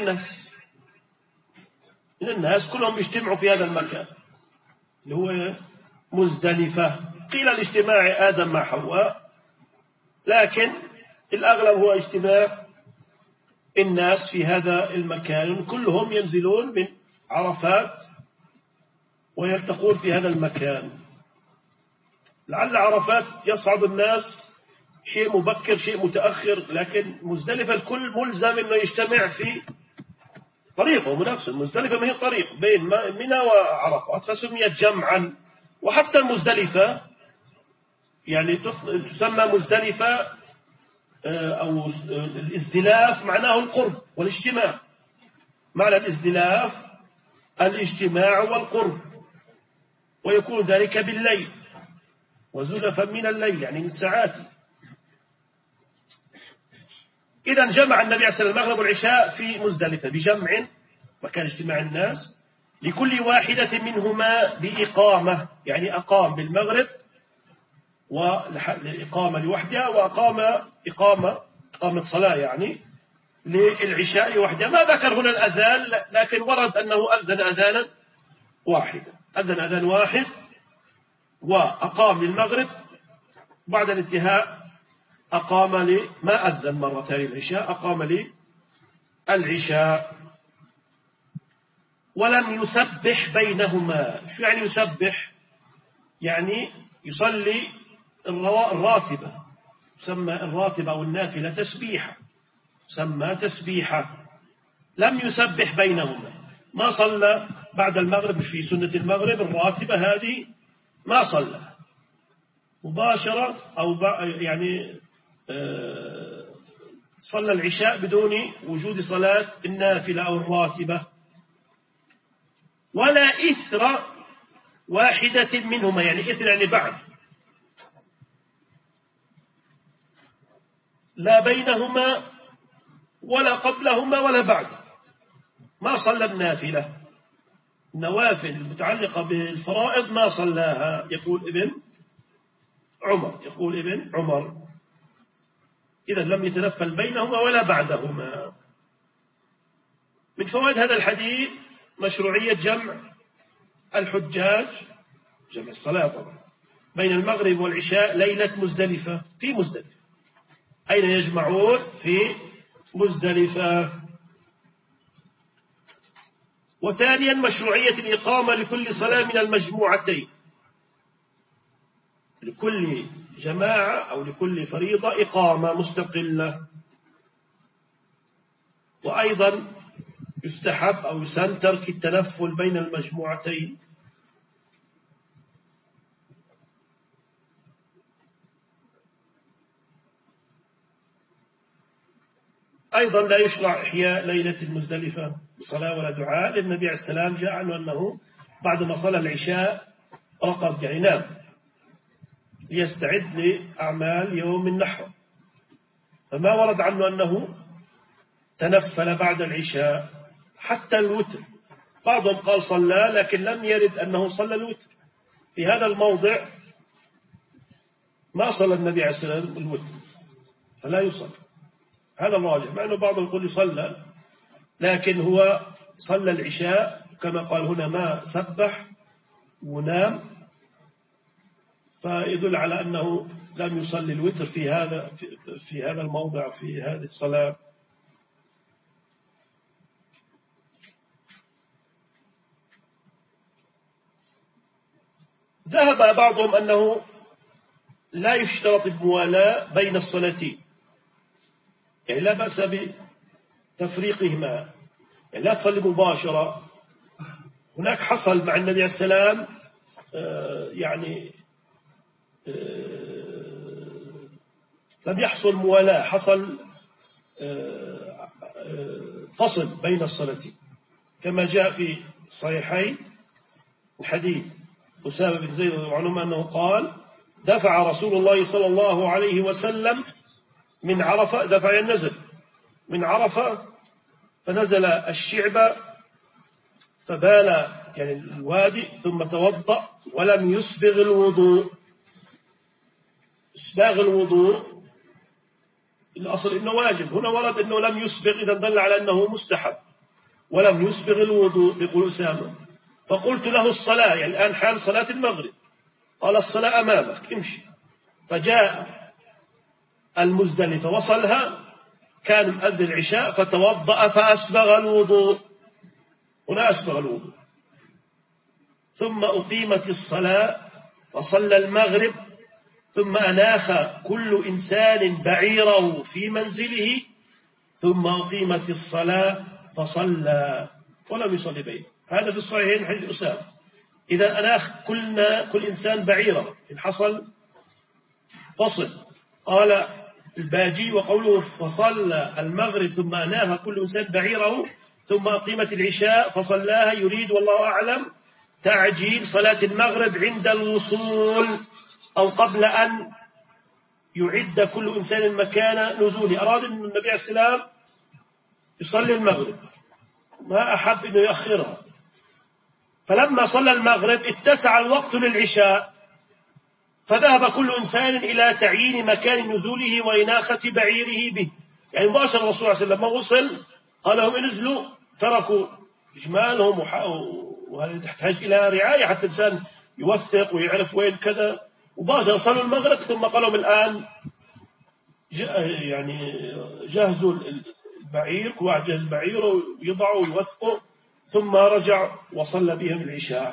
الناس كلهم يجتمعوا في هذا المكان اللي هو مزدلفة. قيل لاجتماع آدم مع حواء، لكن الأغلب هو اجتماع الناس في هذا المكان، كلهم ينزلون من عرفات ويلتقون في هذا المكان. لعل عرفات يصعد الناس شيء مبكر شيء متأخر، لكن مزدلفة الكل ملزم أنه يجتمع في طريقه منافس. مزدلفة ما هي طريق بين منى وعرفات فسميت جمعا. وحتى المزدلفة يعني تسمى مزدلفة أو الازدلاف معناه القرب والاجتماع. معنى الازدلاف الاجتماع والقرب، ويكون ذلك بالليل، وزلفا من الليل يعني من ساعاته. إذا جمع النبي عليه الصلاة والسلام المغرب والعشاء في مزدلفة بجمع مكان اجتماع الناس، لكل واحدة منهما بإقامة، يعني أقام بالمغرب والإقامة لوحدها، وأقام إقامة صلاة يعني للعشاء لوحدها. ما ذكر هنا الأذان، لكن ورد أنه أذن أذانا واحدا، أذن أذان واحد وأقام للمغرب، بعد الانتهاء أقام ما أذن مرة ثانية العشاء، أقام للعشاء ولم يسبح بينهما. شو يعني يسبح؟ يعني يصلي الراتبة، يسمى الراتبة أو النافلة تسبيحة، سمى تسبيحة. لم يسبح بينهما، ما صلى بعد المغرب في سنة المغرب الراتبة هذه، ما صلى مباشرة أو يعني صلى العشاء بدون وجود صلاة النافلة أو الراتبة. ولا إثر واحدة منهما، يعني إثر يعني بعد، لا بينهما ولا قبلهما ولا بعد، ما صلى النافلة. النوافل المتعلقة بالفرائض ما صلاها، يقول ابن عمر إذا لم يتنفل بينهما ولا بعدهما. من فوائد هذا الحديث مشروعية جمع الحجاج، جمع الصلاة طبعا، بين المغرب والعشاء ليلة مزدلفة في مزدلفة. أين يجمعون؟ في مزدلفة. وثانيا مشروعية الإقامة لكل صلاة من المجموعتين، لكل جماعة أو لكل فريضة إقامة مستقلة. وأيضا يستحب أو يسن ترك التنفل بين المجموعتين. أيضا لا يشرع إحياء ليلة المزدلفة بصلاة ولا دعاء، لأن النبي عليه السلام جاء عنه أنه بعدما صلى العشاء رقد، يعني نام ليستعد لأعمال يوم النحر، فما ورد عنه أنه تنفل بعد العشاء حتى الوتر. بعضهم قال صلى، لكن لم يرد أنه صلى الوتر. في هذا الموضع ما صلى النبي عليه السلام الوتر، فلا يصلى. هذا الراجح، مع أنه بعضهم يقول يصلى، لكن هو صلى العشاء كما قال هنا، ما سبح ونام، فيدل على أنه لم يصلي الوتر في هذا الموضع، في هذه الصلاة. ذهب بعضهم أنه لا يشترط الموالاة بين الصلاتين، يعني لا بأس بتفريقهما، يعني لا تصلي مباشرة. هناك حصل مع النبي عليه السلام يعني لم يحصل موالاة، حصل فصل بين الصلاتين، كما جاء في الصحيحين الحديث أسامة بن زيد رضي الله عنهما أنه قال: دفع رسول الله صلى الله عليه وسلم من عرفة، دفع النزل من عرفة، فنزل الشعب فبال يعني الوادي، ثم توضأ ولم يسبغ الوضوء. إسباغ الوضوء الأصل إنه واجب، هنا ورد إنه لم يسبغ، إذا دل على أنه مستحب. ولم يسبغ الوضوء يقول أسامة، فقلت له الصلاة، يعني الآن حال صلاة المغرب، قال الصلاة أمامك امشي. فجاء المزدلفة وصلها، كان مؤذن العشاء، فتوضأ فأسبغ الوضوء، هنا أسبغ الوضوء. ثم أقيمت الصلاة فصلى المغرب، ثم أناخ كل إنسان بعيره في منزله، ثم أقيمت الصلاة فصلى ولم يصلي بينه. هذا في الصحيحين حديث أسامة. إذا أناخ كل إنسان بعيره، إن حصل فصل. قال الباجي: وقوله فصلى المغرب ثم أناخ كل إنسان بعيره ثم أقيمت العشاء فصلاها، يريد والله أعلم تعجيل صلاة المغرب عند الوصول، أو قبل أن يعد كل إنسان مكان نزوله. أراد أن النبي عليه السلام يصلي المغرب، ما أحب أنه يؤخرها، فلما صلى المغرب اتسع الوقت للعشاء، فذهب كل إنسان إلى تعيين مكان نزوله وإناخة بعيره به. يعني مباشر الرسول صلى الله عليه وسلم ما وصل قال لهم انزلوا، تركوا إجمالهم، وهذا تحتاج إلى رعاية حتى الإنسان يوثق ويعرف وين كذا. مباشر صلوا المغرب، ثم قال لهم الآن يعني جهزوا البعير، كل واحد جهز البعير ويضعوا ويوثقوا، ثم رجع وصلى بهم العشاء.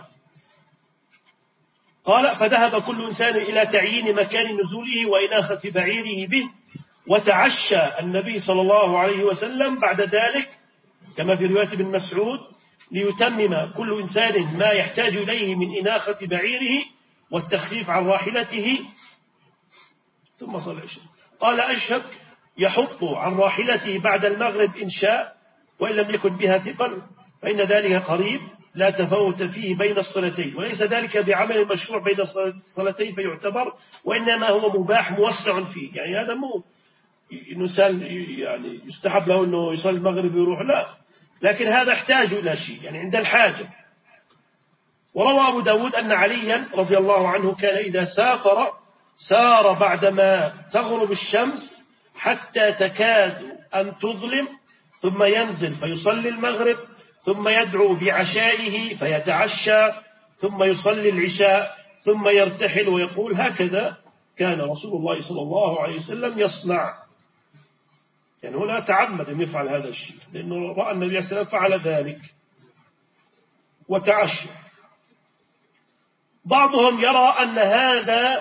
قال: فذهب كل إنسان إلى تعيين مكان نزوله وإناخة بعيره به، وتعشى النبي صلى الله عليه وسلم بعد ذلك كما في رواية ابن مسعود، ليتمم كل إنسان ما يحتاج إليه من إناخة بعيره والتخفيف عن راحلته، ثم صلى العشاء. قال أشهب: يحط عن راحلته بعد المغرب إن شاء، وإن لم يكن بها ثقل، فإن ذلك قريب لا تفوت فيه بين الصلاتين، وليس ذلك بعمل مشروع بين الصلاتين فيعتبر، وإنما هو مباح موسع فيه. يعني هذا مو إنسان يعني يستحب له أنه يصلي المغرب ويروح، لا، لكن هذا احتاج إلى شيء، يعني عند الحاجة. وروى أبو داود أن عليا رضي الله عنه كان إذا سافر سار بعدما تغرب الشمس حتى تكاد أن تظلم، ثم ينزل فيصلي المغرب، ثم يدعو بعشائه فيتعشى، ثم يصلي العشاء، ثم يرتحل ويقول. هكذا كان رسول الله صلى الله عليه وسلم يصنع. يعني هنا تعمد أن يفعل هذا الشيء، لأنه رأى النبي صلى الله عليه وسلم فعل ذلك وتعشى. بعضهم يرى أن هذا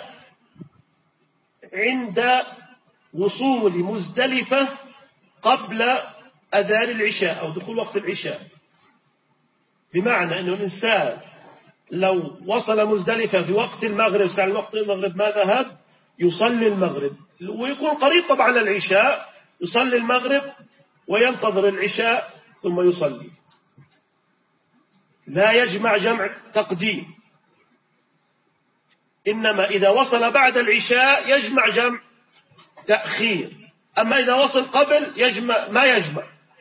عند وصول مزدلفة قبل أذان العشاء أو دخول وقت العشاء، بمعنى أنه الإنسان لو وصل مزدلفة في وقت المغرب، ساعة وقت المغرب ما ذهب، يصلي المغرب ويكون قريب طبعا العشاء، يصلي المغرب وينتظر العشاء ثم يصلي، لا يجمع جمع تقديم. إنما إذا وصل بعد العشاء يجمع جمع تأخير، أما إذا وصل قبل يجمع ما يجمع.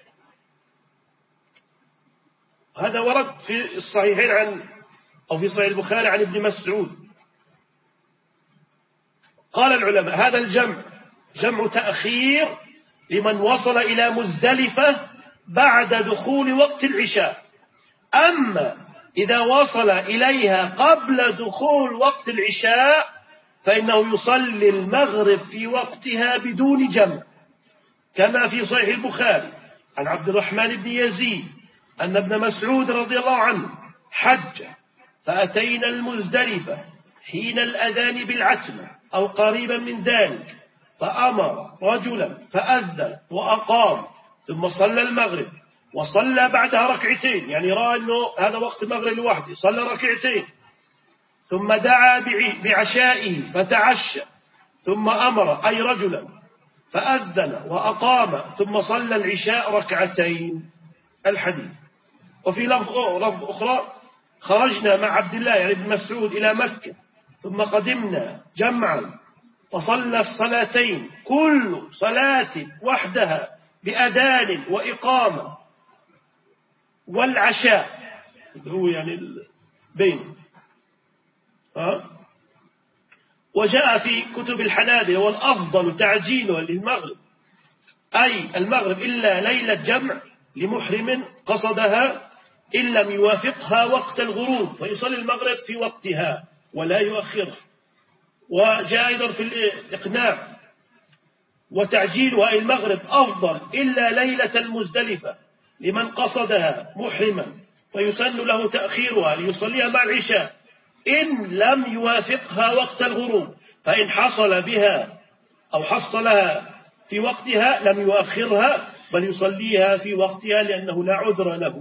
هذا ورد في الصحيحين أو في صحيح البخاري عن ابن مسعود. قال العلماء هذا الجمع جمع تأخير لمن وصل إلى مزدلفة بعد دخول وقت العشاء. أما إذا وصل إليها قبل دخول وقت العشاء فإنه يصلي المغرب في وقتها بدون جمع، كما في صحيح البخاري عن عبد الرحمن بن يزيد أن ابن مسعود رضي الله عنه حج فأتينا المزدلفة حين الأذان بالعتمة أو قريبا من ذلك، فأمر رجلا فأذن وأقام، ثم صلى المغرب وصلى بعدها ركعتين، يعني رأى أنه هذا وقت المغرب لوحده، صلى ركعتين، ثم دعا بعشائه فتعشى، ثم أمر أي رجلا فأذن وأقام، ثم صلى العشاء ركعتين. الحديث. وفي لفظ أخرى خرجنا مع عبد الله يعني ابن مسعود إلى مكة، ثم قدمنا جمعا فصلى الصلاتين كل صلاة وحدها بأذان وإقامة والعشاء هو يعني بين وجاء في كتب الحنابلة والأفضل تعجيلها للمغرب، أي المغرب إلا ليلة جمع لمحرم قصدها إن لم يوافقها وقت الغروب، فيصلي المغرب في وقتها ولا يؤخرها. وجاء أيضا في الإقناع وتعجيلها أي المغرب أفضل إلا ليلة المزدلفة لمن قصدها محرما، فيسن له تأخيرها ليصليها مع العشاء إن لم يوافقها وقت الغروب، فإن حصل بها أو حصلها في وقتها لم يؤخرها بل يصليها في وقتها لأنه لا عذر له.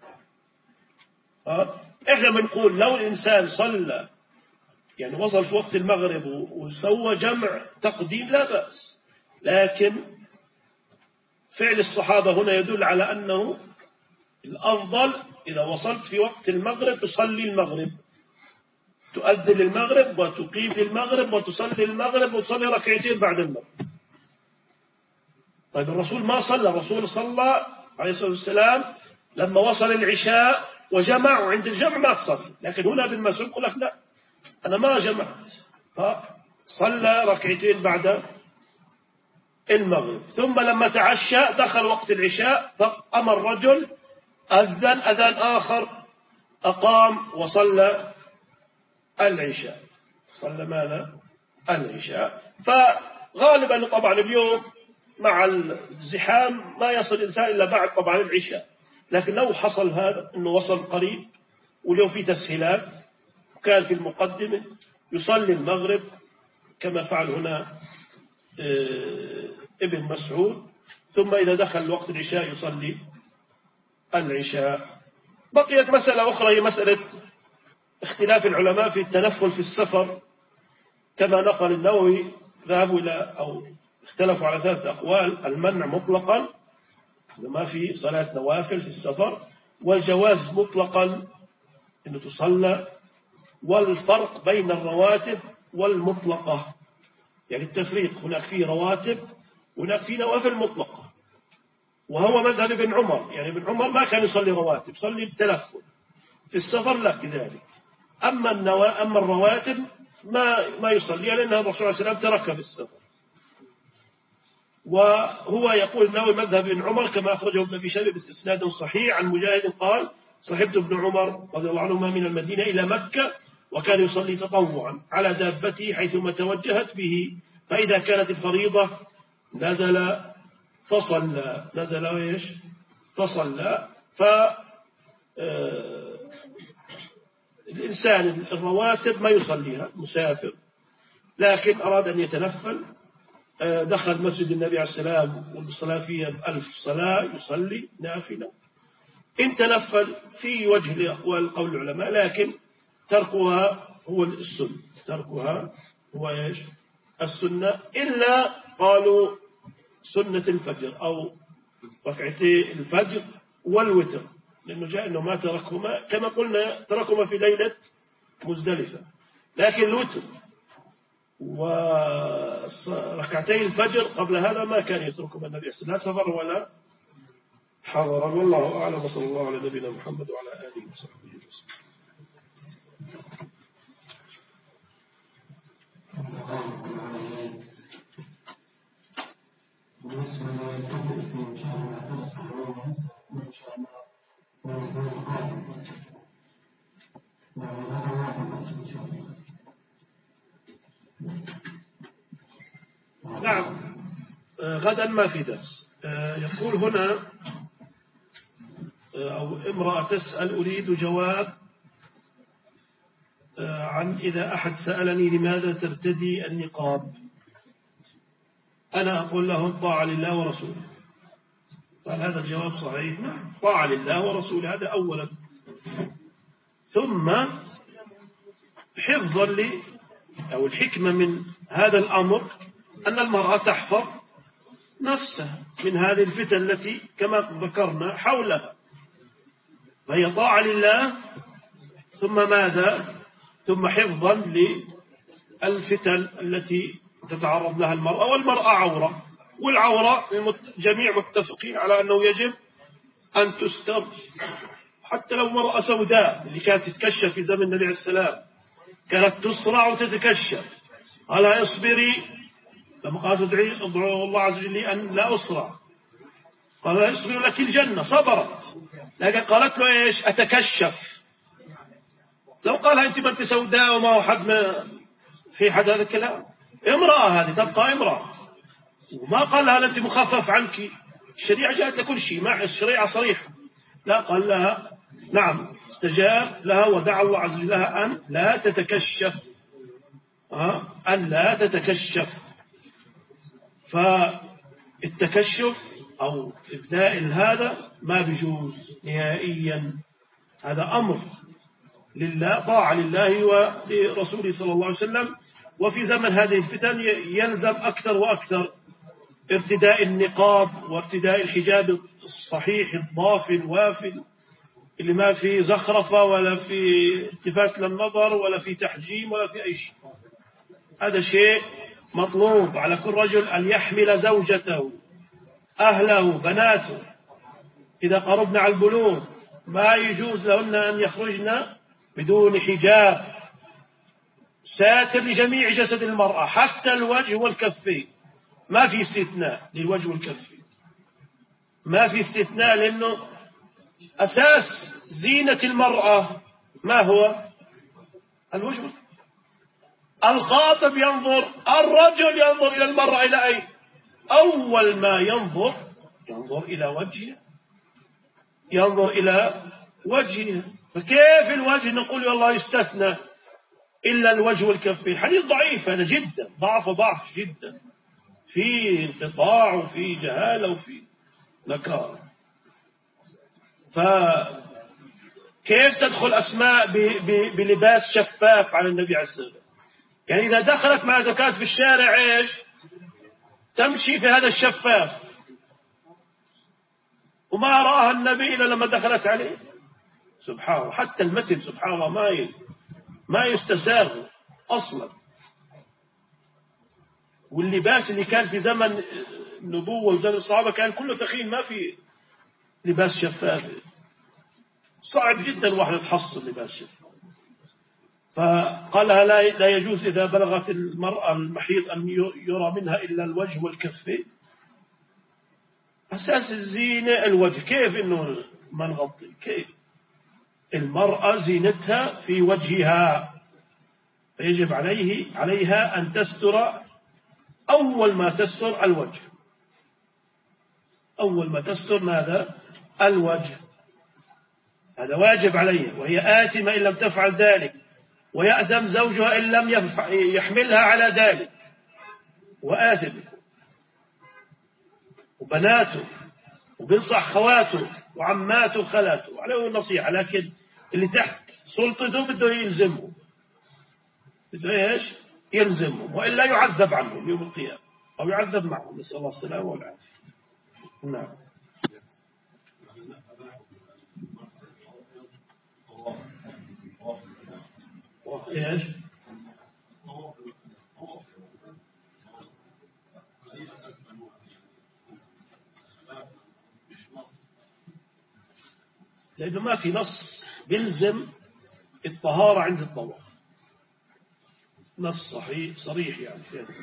إحنا بنقول لو الإنسان صلى يعني وصل في وقت المغرب وسوى جمع تقديم لا بأس، لكن فعل الصحابة هنا يدل على أنه الأفضل إذا وصلت في وقت المغرب تصلي المغرب، تؤذن المغرب وتقيم المغرب وتصلي المغرب وتصلي ركعتين بعد المغرب. طيب الرسول ما صلى، الرسول صلى عليه الصلاة والسلام لما وصل العشاء وجمع، وعند الجمع ما تصلي، لكن هنا ابن مسعود يقول لك لا أنا ما جمعت، فصلى ركعتين بعد المغرب. ثم لما تعشى دخل وقت العشاء فأمر رجل أذن أذان آخر أقام وصلى العشاء، صلى ماذا؟ العشاء. فغالبا طبعا اليوم مع الزحام ما يصل الإنسان إلا بعد طبعا العشاء، لكن لو حصل هذا أنه وصل قريب واليوم في تسهيلات وكان في المقدمة يصلي المغرب كما فعل هنا ابن مسعود، ثم إذا دخل وقت العشاء يصلي العشاء. بقيت مسألة أخرى هي مسألة اختلاف العلماء في التنفل في السفر، كما نقل النووي ذهبوا إلى أو اختلفوا على 3 أقوال: المنع مطلقا ما في صلاة نوافل في السفر، والجواز مطلقا أنه تصلى، والفرق بين الرواتب والمطلقة، يعني التفريق هناك في رواتب هناك في نوافل مطلقة، وهو مذهب ابن عمر، يعني ابن عمر ما كان يصلي رواتب، يصلي التنفل في السفر لا كذلك. أما الرواتب ما يصلي لأن الرسول صلى الله عليه وسلم تركها في السفر. وهو يقول ناوي مذهب ابن عمر كما أخرجه ابن أبي شيبة بإسناد صحيح عن مجاهد قال صحبت ابن عمر رضي الله عنهما من المدينة إلى مكة وكان يصلي تطوعا على دابته حيثما توجهت به، فإذا كانت الفريضة نزل فصلى، نزل إيش فصلى. الإنسان الرواتب ما يصليها مسافر، لكن أراد أن يتنفل دخل مسجد النبي عليه السلام والصلاة فيها ب1000 صلاة يصلي نافلة، إن تنفل في وجه قول العلماء، لكن تركها هو السنة، تركها هو إيش السنة، إلا قالوا سنة الفجر أو ركعتي الفجر والوتر، لأنه جاء أنه ما تركهما كما قلنا تركهما في ليلة مزدلفة، لكن الوتر وركعتي الفجر قبل هذا ما كان يتركهما النبي صلى الله عليه وسلم لا سفر ولا حضر. والله أعلم، وصلى الله على نبينا محمد وعلى آله وصحبه وسلم. نعم غدا ما في درس. يقول هنا أو امرأة تسأل أريد جواب عن إذا أحد سألني لماذا ترتدي النقاب، أنا أقول لهم طاعة لله ورسوله. قال هذا الجواب صحيح، طاعة لله ورسوله هذا أولا، ثم حفظا لي أو الحكمة من هذا الأمر أن المرأة تحفظ نفسها من هذه الفتن التي كما ذكرنا حولها، فهي طاعة لله ثم ماذا؟ ثم حفظا للفتن التي تتعرض لها المرأة، والمرأة عورة، والعورة جميع متفقين على أنه يجب أن تستر، حتى لو مرأة سوداء اللي كانت تتكشف في زمن النبي عليه السلام كانت تصرع وتتكشف، قال اصبري لما قالت ادعو الله عز وجل أن لا أصرع، قال اصبري لك الجنة، صبرت، لكن قالت له ايش أتكشف. لو قالها أنت ما أنت سوداء وما هو حد في حد هذا الكلام، امرأة هذه تبقى امرأة، وما قال لها أنت مخفف عنك، الشريعة جاءت لكل شيء، مع الشريعة صريحة، لا قال لها نعم استجاب لها ودعا الله عز وجل لها أن لا تتكشف، أن لا تتكشف. فالتكشف أو إبداء هذا ما بيجوز نهائيا، هذا أمر لله، طاعة لله ولرسوله صلى الله عليه وسلم. وفي زمن هذه الفتن يلزم أكثر وأكثر ارتداء النقاب وارتداء الحجاب الصحيح الضافي الوافل اللي ما في زخرفة ولا في التفات للنظر ولا في تحجيم ولا في أي شيء. هذا شيء مطلوب على كل رجل أن يحمل زوجته أهله بناته إذا قربنا على البلوغ، ما يجوز لهن أن يخرجن بدون حجاب ساتر لجميع جسد المرأة حتى الوجه والكفين، ما في استثناء للوجه والكفين، ما في استثناء، لأنه أساس زينة المرأة ما هو الوجه. الخاطب ينظر، الرجل ينظر إلى المرأة إلى أين؟ أول ما ينظر إلى وجهها، ينظر إلى وجهها. فكيف الوجه نقول والله يستثنى إلا الوجه والكفين؟ حديث ضعيف هذا جدا، ضعف جدا، في انقطاع وفي جهالة وفي نكارة. فكيف تدخل أسماء بلباس شفاف على النبي عليه الصلاة والسلام؟ يعني إذا دخلت مع زكاة في الشارع إيش تمشي في هذا الشفاف، وما رآها النبي إلا لما دخلت عليه. سبحان الله، حتى المتن سبحان الله ما يستساغ أصلا. واللباس اللي كان في زمن النبوة وزمن الصحابة كان كله تخين، ما في لباس شفاف، صعب جدا واحد يتحصل لباس شفاف. فقالها لا يجوز إذا بلغت المرأة المحيض أن يرى منها إلا الوجه والكفين، أساس الزينة الوجه. كيف إنه ما نغطي؟ كيف؟ المرأة زينتها في وجهها، فيجب عليها أن تستر أول ما تستر الوجه. أول ما تستر ماذا؟ الوجه. هذا واجب عليها، وهي آثمة إن لم تفعل ذلك، ويأثم زوجها إن لم يحملها على ذلك، وآثم، وبناته، وبنصح خواته وعماته وخالاته عليه النصيحة. لكن اللي تحت سلطته بده يلزمه، بده إيش؟ يلزمهم، وإلا يعذب عنهم يوم القيامة، أو يعذب معهم، نسأل الله السلامة والعافية. نعم. إيش؟ لأنه ما في نص بيلزم الطهارة عند الطواف، نص صحيح صريح يعني في هذا.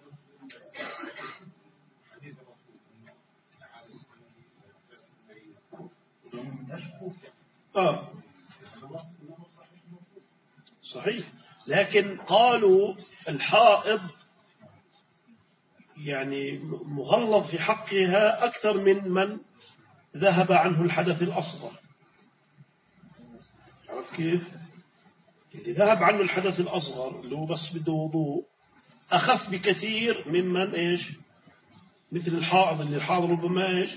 صحيح، لكن قالوا الحائض يعني مغلظ في حقها أكثر من ذهب عنه الحدث الأصغر. عرفت كيف؟ اللي ذهب عنه الحدث الأصغر اللي هو بس بده وضوء أخف بكثير ممن إيش؟ مثل الحائض، اللي الحائض ربما إيش؟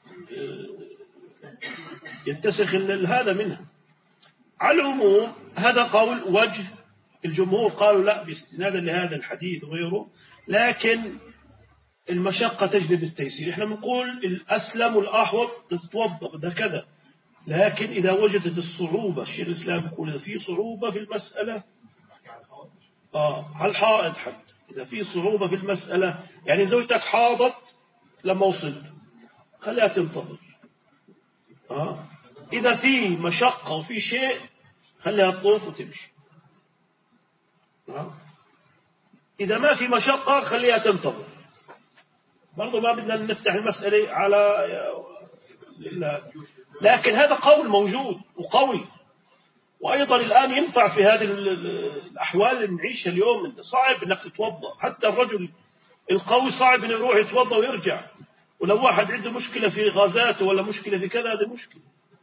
يتسخ هذا منها. على العموم هذا قول وجه. الجمهور قالوا لا باستنادا لهذا الحديث وغيره، لكن المشقة تجلب التيسير. احنا بنقول الأسلم والأحوط تتوضأ ده كذا، لكن إذا وجدت الصعوبة، الشيخ الإسلام يقول إذا في صعوبة في المسألة على الحائض حتى، إذا في صعوبة في المسألة، يعني زوجتك حاضت لما وصلت خليها تنتظر. إذا في مشقة وفي شيء خليها تطوف وتمشي. إذا ما في مشقة خليها تنتظر. برضو ما بدنا نفتح المسألة على لكن هذا قول موجود وقوي، وأيضا الآن ينفع في هذه الأحوال اللي نعيشها اليوم. صعب أنك تتوضأ، حتى الرجل القوي صعب أنه يروح يتوضأ ويرجع. ولو واحد عنده مشكلة في غازاته ولا مشكلة في كذا، هذه مشكلة.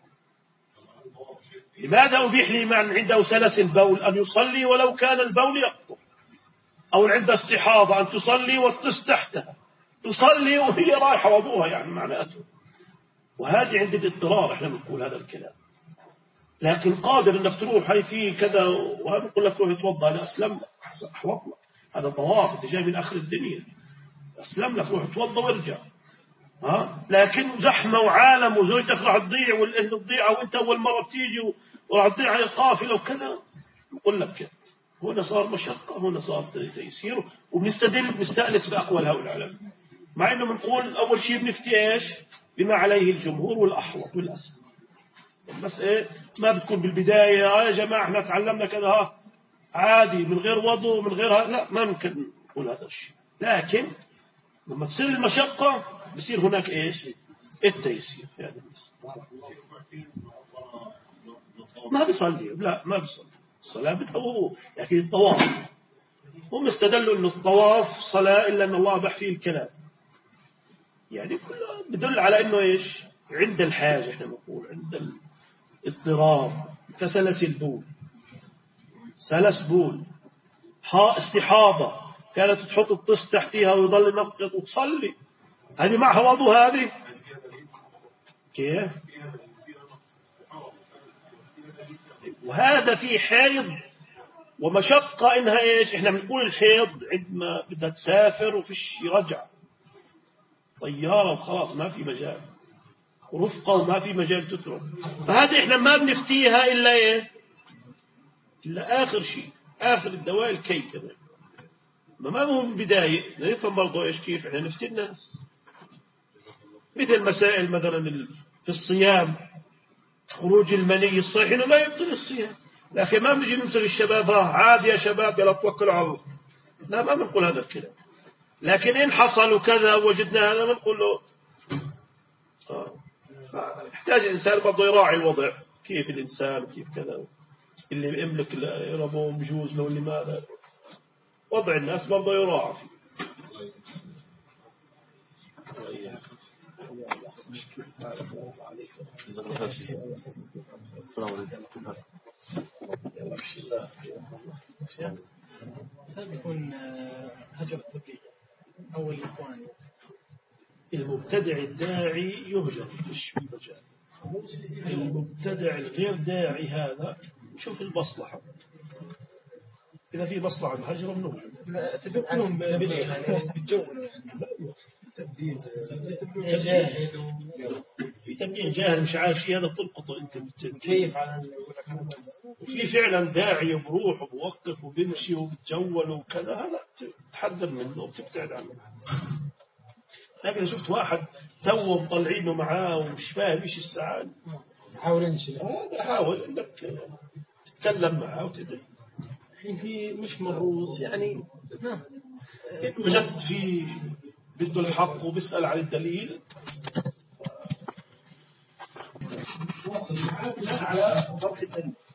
لماذا أبيح لي من عنده سلس البول أن يصلي ولو كان البول يقطر، أو عنده استحاضة أن تصلي وتطس تحتها، تصلي وهي رايحة وضوها، يعني معناته. وهذه عند الاضطرار احنا بنقول هذا الكلام. لكن قادر انك تروح هاي في كذا، وهذا بقول لك روح يتوضا، انا اسلم لك، احوط لك، هذا طواف، انت جاي من اخر الدنيا، اسلم لك، روح يتوضا وارجع. لكن زحمه وعالم وزوجتك راح تضيع والاهل تضيع، وانت اول مره بتيجي وراح تضيع على القافله وكذا، بقول لك كذا. هنا صار مشقه، هنا صار تيسير، وبنستأنس باقوال هؤلاء العلماء، مع انه بنقول اول شيء بنفتي ايش بما عليه الجمهور والاحوط والاسهل. بس ايه ما بتكون بالبدايه يا جماعه احنا تعلمنا كذا عادي من غير وضوء من غيرها، لا ما ممكن نقول هذا الشيء. لكن لما تصير المشقه بصير هناك ايش التيسير. يعني ما بيصلي، لا ما بيصلي، الصلاه بتهوه، لكن الطواف هم استدلوا انه الطواف صلاه، الا ان الله بح فيه الكلام، يعني كله بدل على انه ايش عند الحاجه. احنا بنقول عند الاضطرار، كسلس البول، سلس بول، استحاضه كانت تحط الطس تحتها ويضل ينقط وتصلي، هذه معها وضوء هذه كيف؟ وهذا في حيض ومشقة إنها إيش. إحنا بنقول الحيض عندما بدها تسافر وفيش رجع، طيارة وخلاص ما في مجال، ورفقة وما في مجال تترك، فهذه إحنا ما بنفتيها إلا إيه، إلا آخر شيء، آخر الدواء الكي كمان. ما هو البداية نفهم برضو إيش كيف إحنا نفتي الناس. مثل مسائل مثلا في الصيام، خروج المني الصحيح إنه لا يبطل الصيام، لكن ما بنجي نمثل الشباب عادي يا شباب يلا توكلوا على الله، لا ما بنقول هذا الكلام. لكن إن حصل كذا وجدنا هذا بنقول له يحتاج الإنسان برضه يراعي الوضع، كيف الإنسان كيف كذا، اللي يملك ربهم بجوز له، اللي ماذا، وضع الناس برضه يراعي. هل يكون هجر التبليغ أو الإخوان؟ المبتدع الداعي يهجر، مش في مجال. المبتدع الغير داعي هذا شوف المصلحة، إذا في مصلحة الهجر منه تبقون بالجو تبليغ جاهل مش عارف شيء، هذا تلقطه أنت كيف على في فعلا داعي بروح وبوقف وبمشي وبتجول وكذا، هذا تحذر منه وتبتعد عنه. لكن شفت واحد تو مطلعينه معاه ومش فاهم ايش السعادة، حاول انشل هذا حاول انك تتكلم معاه وتدري. في مش مروس يعني وجدت في بده الحق وبيسأل عن الدليل، على طرف الدليل.